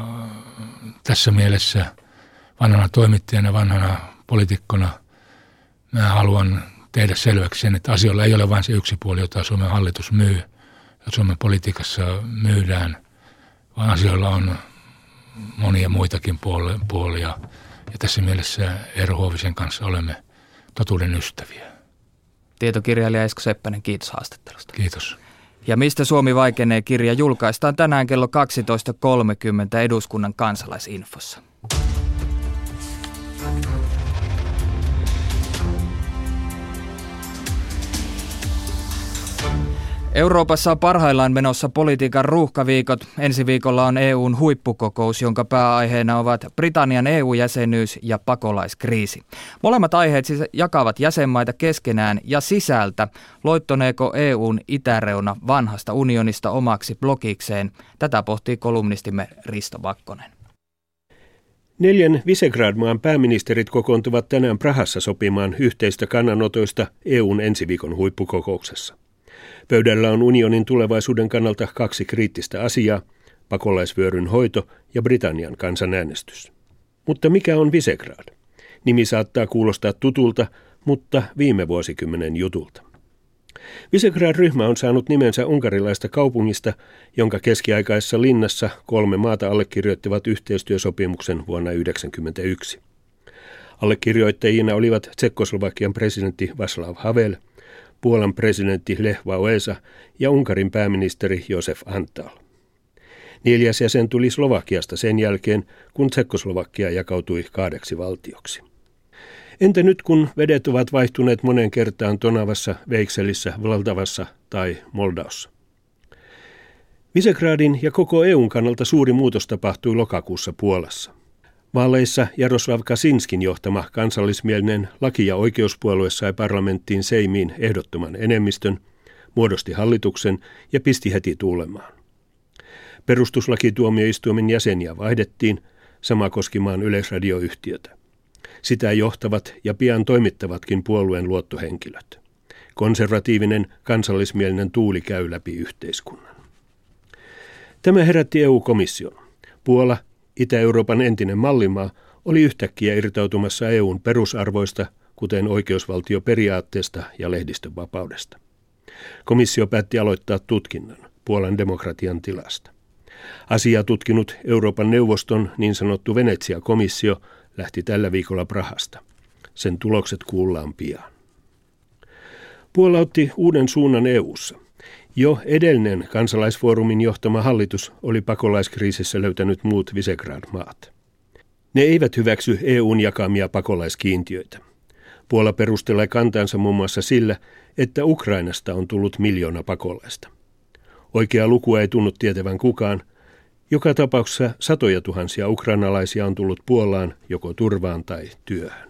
tässä mielessä vanhana toimittajana, vanhana poliitikkona mä haluan tehdä selväksi sen, että asioilla ei ole vain se yksi puoli, jota Suomen hallitus myy, jota Suomen politiikassa myydään, vaan asioilla on monia muitakin puolia. Ja tässä mielessä Eero Huovisen kanssa olemme totuuden ystäviä. Tietokirjailija Esko Seppänen, kiitos haastattelusta. Kiitos. Ja Mistä Suomi vaikenee -kirja julkaistaan tänään kello kaksitoista kolmekymmentä eduskunnan kansalaisinfossa. Euroopassa on parhaillaan menossa politiikan ruuhkaviikot. Ensi viikolla on E U:n huippukokous, jonka pääaiheena ovat Britannian E U-jäsenyys ja pakolaiskriisi. Molemmat aiheet siis jakavat jäsenmaita keskenään ja sisältä. Loittoneeko E U:n itäreuna vanhasta unionista omaksi blogikseen? Tätä pohtii kolumnistimme Risto Vakkonen. Neljän Visegrad-maan pääministerit kokoontuvat tänään Prahassa sopimaan yhteistä kannanotoista E U:n ensi viikon huippukokouksessa. Pöydällä on unionin tulevaisuuden kannalta kaksi kriittistä asiaa, pakolaisvyöryn hoito ja Britannian kansanäänestys. Mutta mikä on Visegrad? Nimi saattaa kuulostaa tutulta, mutta viime vuosikymmenen jutulta. Visegrad-ryhmä on saanut nimensä unkarilaista kaupungista, jonka keskiaikaisessa linnassa kolme maata allekirjoittivat yhteistyösopimuksen vuonna yhdeksänkymmentäyksi. Allekirjoittajina olivat Tsekkoslovakian presidentti Václav Havel, Puolan presidentti Lech Wałęsa ja Unkarin pääministeri Josef Antall. Neljäs jäsen tuli Slovakiasta sen jälkeen, kun Tsekkoslovakia jakautui kahdeksi valtioksi. Entä nyt, kun vedet ovat vaihtuneet monen kertaan Tonavassa, Veikselissä, Vltavassa tai Moldaussa? Visegradin ja koko E U:n kannalta suuri muutos tapahtui lokakuussa Puolassa. Vaaleissa Jaroslav Kaczyńskin johtama kansallismielinen laki- ja oikeuspuolue sai parlamenttiin Seimiin ehdottoman enemmistön, muodosti hallituksen ja pisti heti tuulemaan. Perustuslakituomioistuimen jäseniä vaihdettiin, sama koski maan yleisradioyhtiötä. Sitä johtavat ja pian toimittavatkin puolueen luottohenkilöt. Konservatiivinen, kansallismielinen tuuli käy läpi yhteiskunnan. Tämä herätti E U-komission. Puola, Itä-Euroopan entinen mallimaa, oli yhtäkkiä irtautumassa E U:n perusarvoista, kuten oikeusvaltioperiaatteesta ja lehdistönvapaudesta. Komissio päätti aloittaa tutkinnan Puolan demokratian tilasta. Asiaa tutkinut Euroopan neuvoston niin sanottu Venetsia-komissio lähti tällä viikolla Prahasta. Sen tulokset kuullaan pian. Puola otti uuden suunnan E U:ssa. Jo edellinen kansalaisfoorumin johtama hallitus oli pakolaiskriisissä löytänyt muut Visegrad-maat. Ne eivät hyväksy E U:n jakamia pakolaiskiintiöitä. Puola perustelee kantansa muun muassa sillä, että Ukrainasta on tullut miljoona pakolaista. Oikea lukua ei tunnu tietävän kukaan. Joka tapauksessa satoja tuhansia ukrainalaisia on tullut Puolaan joko turvaan tai työhön.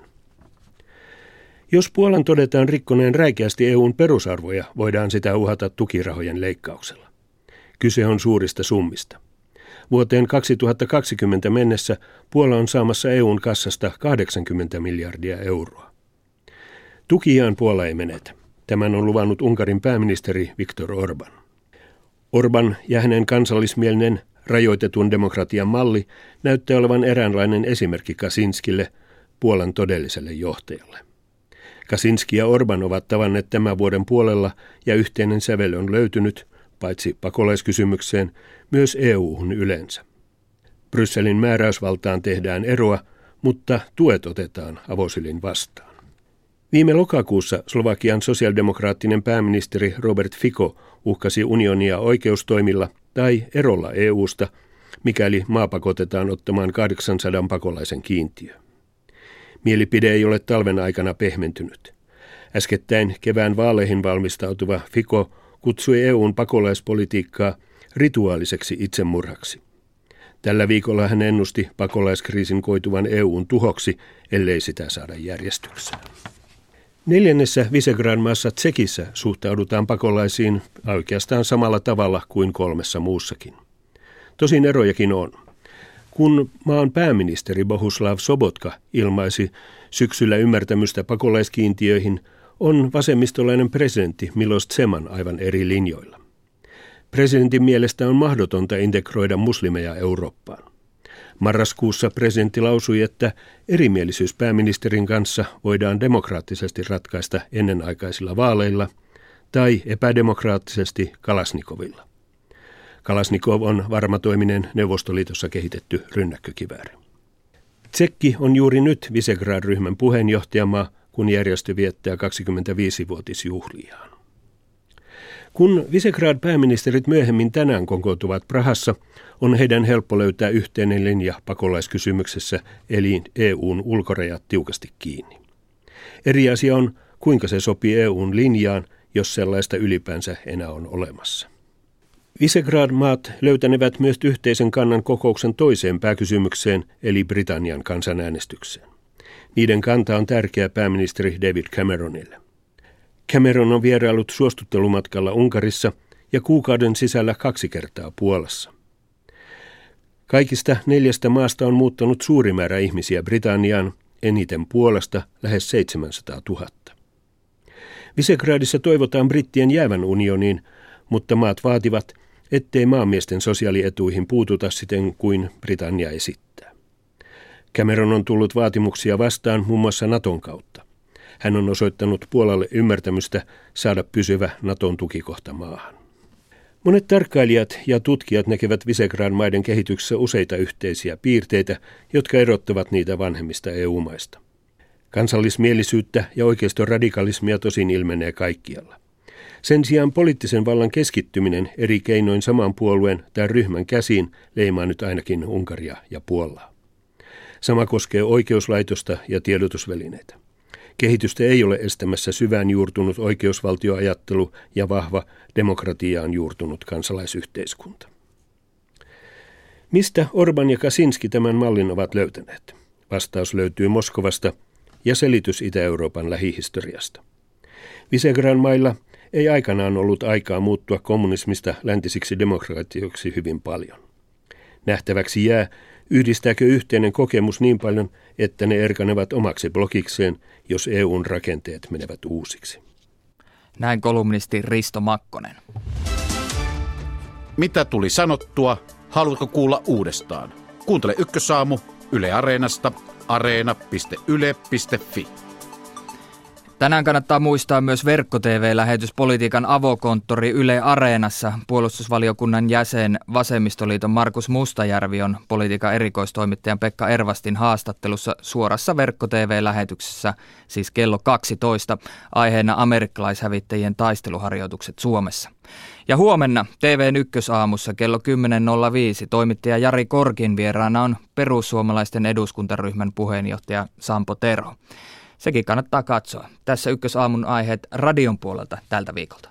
Jos Puolan todetaan rikkoneen räikeästi E U:n perusarvoja, voidaan sitä uhata tukirahojen leikkauksella. Kyse on suurista summista. Vuoteen kaksituhattakaksikymmentä mennessä Puola on saamassa E U:n kassasta kahdeksankymmentä miljardia euroa. Tukiaan Puola ei menetä. Tämän on luvannut Unkarin pääministeri Viktor Orbán. Orbán ja hänen kansallismielinen rajoitetun demokratian malli näyttää olevan eräänlainen esimerkki Kaczynskille, Puolan todelliselle johtajalle. Kaczynski ja Orbán ovat tavanneet tämän vuoden puolella ja yhteinen sävel on löytynyt, paitsi pakolaiskysymykseen, myös E U:hun yleensä. Brysselin määräysvaltaan tehdään eroa, mutta tuet otetaan avosylin vastaan. Viime lokakuussa Slovakian sosiaalidemokraattinen pääministeri Robert Fico uhkasi unionia oikeustoimilla tai erolla E U:sta, mikäli maa pakotetaan ottamaan kahdeksansadan pakolaisen kiintiö. Mielipide ei ole talven aikana pehmentynyt. Äskettäin kevään vaaleihin valmistautuva Fico kutsui E U:n pakolaispolitiikkaa rituaaliseksi itsemurhaksi. Tällä viikolla hän ennusti pakolaiskriisin koituvan E U:n tuhoksi, ellei sitä saada järjestykseen. Neljännessä Visegrad-maassa Tsekissä suhtaudutaan pakolaisiin oikeastaan samalla tavalla kuin kolmessa muussakin. Tosin erojakin on. Kun maan pääministeri Bohuslav Sobotka ilmaisi syksyllä ymmärtämystä pakolaiskiintiöihin, on vasemmistolainen presidentti Miloš Zeman aivan eri linjoilla. Presidentin mielestä on mahdotonta integroida muslimeja Eurooppaan. Marraskuussa presidentti lausui, että erimielisyys pääministerin kanssa voidaan demokraattisesti ratkaista ennenaikaisilla vaaleilla tai epädemokraattisesti Kalasnikovilla. Kalasnikov on varmatoiminen Neuvostoliitossa kehitetty rynnäkkökivääri. Tsekki on juuri nyt Visegrad-ryhmän puheenjohtajamaa, kun järjestö viettää kaksikymmentäviisivuotisjuhliaan. Kun Visegrad-pääministerit myöhemmin tänään kokoontuvat Prahassa, on heidän helppo löytää yhteinen linja pakolaiskysymyksessä, eli E U:n ulkorajat tiukasti kiinni. Eri asia on, kuinka se sopii E U:n linjaan, jos sellaista ylipäänsä enää on olemassa. Visegrad-maat löytänevät myös yhteisen kannan kokouksen toiseen pääkysymykseen, eli Britannian kansanäänestykseen. Niiden kanta on tärkeä pääministeri David Cameronille. Cameron on vieraillut suostuttelumatkalla Unkarissa ja kuukauden sisällä kaksi kertaa Puolassa. Kaikista neljästä maasta on muuttanut suuri määrä ihmisiä Britanniaan, eniten Puolasta lähes seitsemänsataatuhatta. Visegradissa toivotaan brittien jäävän unioniin, mutta maat vaativat, ettei maamiesten sosiaalietuihin puututa siten kuin Britannia esittää. Cameron on tullut vaatimuksia vastaan muun muassa Naton kautta. Hän on osoittanut Puolalle ymmärtämystä saada pysyvä Naton tukikohta maahan. Monet tarkkailijat ja tutkijat näkevät Visegrad-maiden kehityksessä useita yhteisiä piirteitä, jotka erottavat niitä vanhemmista E U-maista. Kansallismielisyyttä ja oikeistoradikalismia tosin ilmenee kaikkialla. Sen sijaan poliittisen vallan keskittyminen eri keinoin saman puolueen tai ryhmän käsiin leimaa nyt ainakin Unkaria ja Puolaa. Sama koskee oikeuslaitosta ja tiedotusvälineitä. Kehitystä ei ole estämässä syvään juurtunut oikeusvaltioajattelu ja vahva demokratiaan juurtunut kansalaisyhteiskunta. Mistä Orbán ja Kaczynski tämän mallin ovat löytäneet? Vastaus löytyy Moskovasta ja selitys Itä-Euroopan lähihistoriasta. Visegrad-mailla ei aikanaan ollut aikaa muuttua kommunismista läntisiksi demokraatioiksi hyvin paljon. Nähtäväksi jää, yhdistääkö yhteinen kokemus niin paljon, että ne erkanevat omaksi blokikseen, jos E U:n rakenteet menevät uusiksi. Näin kolumnisti Risto Makkonen. Mitä tuli sanottua? Haluatko kuulla uudestaan? Kuuntele Ykkösaamu Yle Areenasta areena piste yle piste fi. Tänään kannattaa muistaa myös verkko-T V-lähetys Politiikan avokonttori Yle Areenassa. Puolustusvaliokunnan jäsen Vasemmistoliiton Markus Mustajärvi on politiikan erikoistoimittajan Pekka Ervastin haastattelussa suorassa verkko-T V-lähetyksessä, siis kello kaksitoista, aiheena amerikkalaishävittäjien taisteluharjoitukset Suomessa. Ja huomenna T V:n Ykkösaamussa kello kymmenen nolla viisi toimittaja Jari Korkin vieraana on perussuomalaisten eduskuntaryhmän puheenjohtaja Sampo Terho. Sekin kannattaa katsoa. Tässä Ykkösaamun aiheet radion puolelta tältä viikolta.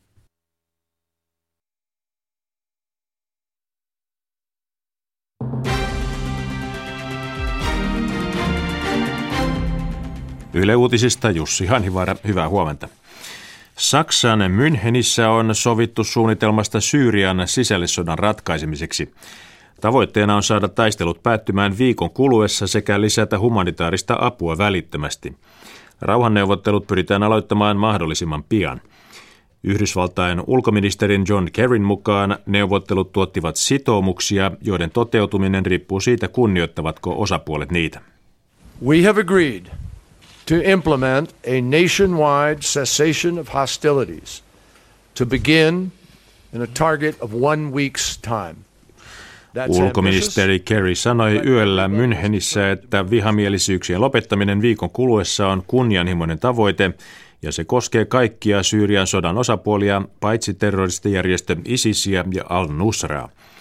Yle Uutisista Jussi Hanhivaara, hyvää huomenta. Saksan Münchenissä on sovittu suunnitelmasta Syyrian sisällissodan ratkaisemiseksi. Tavoitteena on saada taistelut päättymään viikon kuluessa sekä lisätä humanitaarista apua välittömästi. Rauhanneuvottelut pyritään aloittamaan mahdollisimman pian. Yhdysvaltain ulkoministerin John Kerryn mukaan neuvottelut tuottivat sitoumuksia, joiden toteutuminen riippuu siitä, kunnioittavatko osapuolet niitä. We have agreed to implement a nationwide cessation of hostilities to begin in a target of one week's time. Ulkoministeri Kerry sanoi yöllä Münchenissä, että vihamielisyyksien lopettaminen viikon kuluessa on kunnianhimoinen tavoite ja se koskee kaikkia Syyrian sodan osapuolia, paitsi terroristijärjestö ISISiä ja al-Nusraa.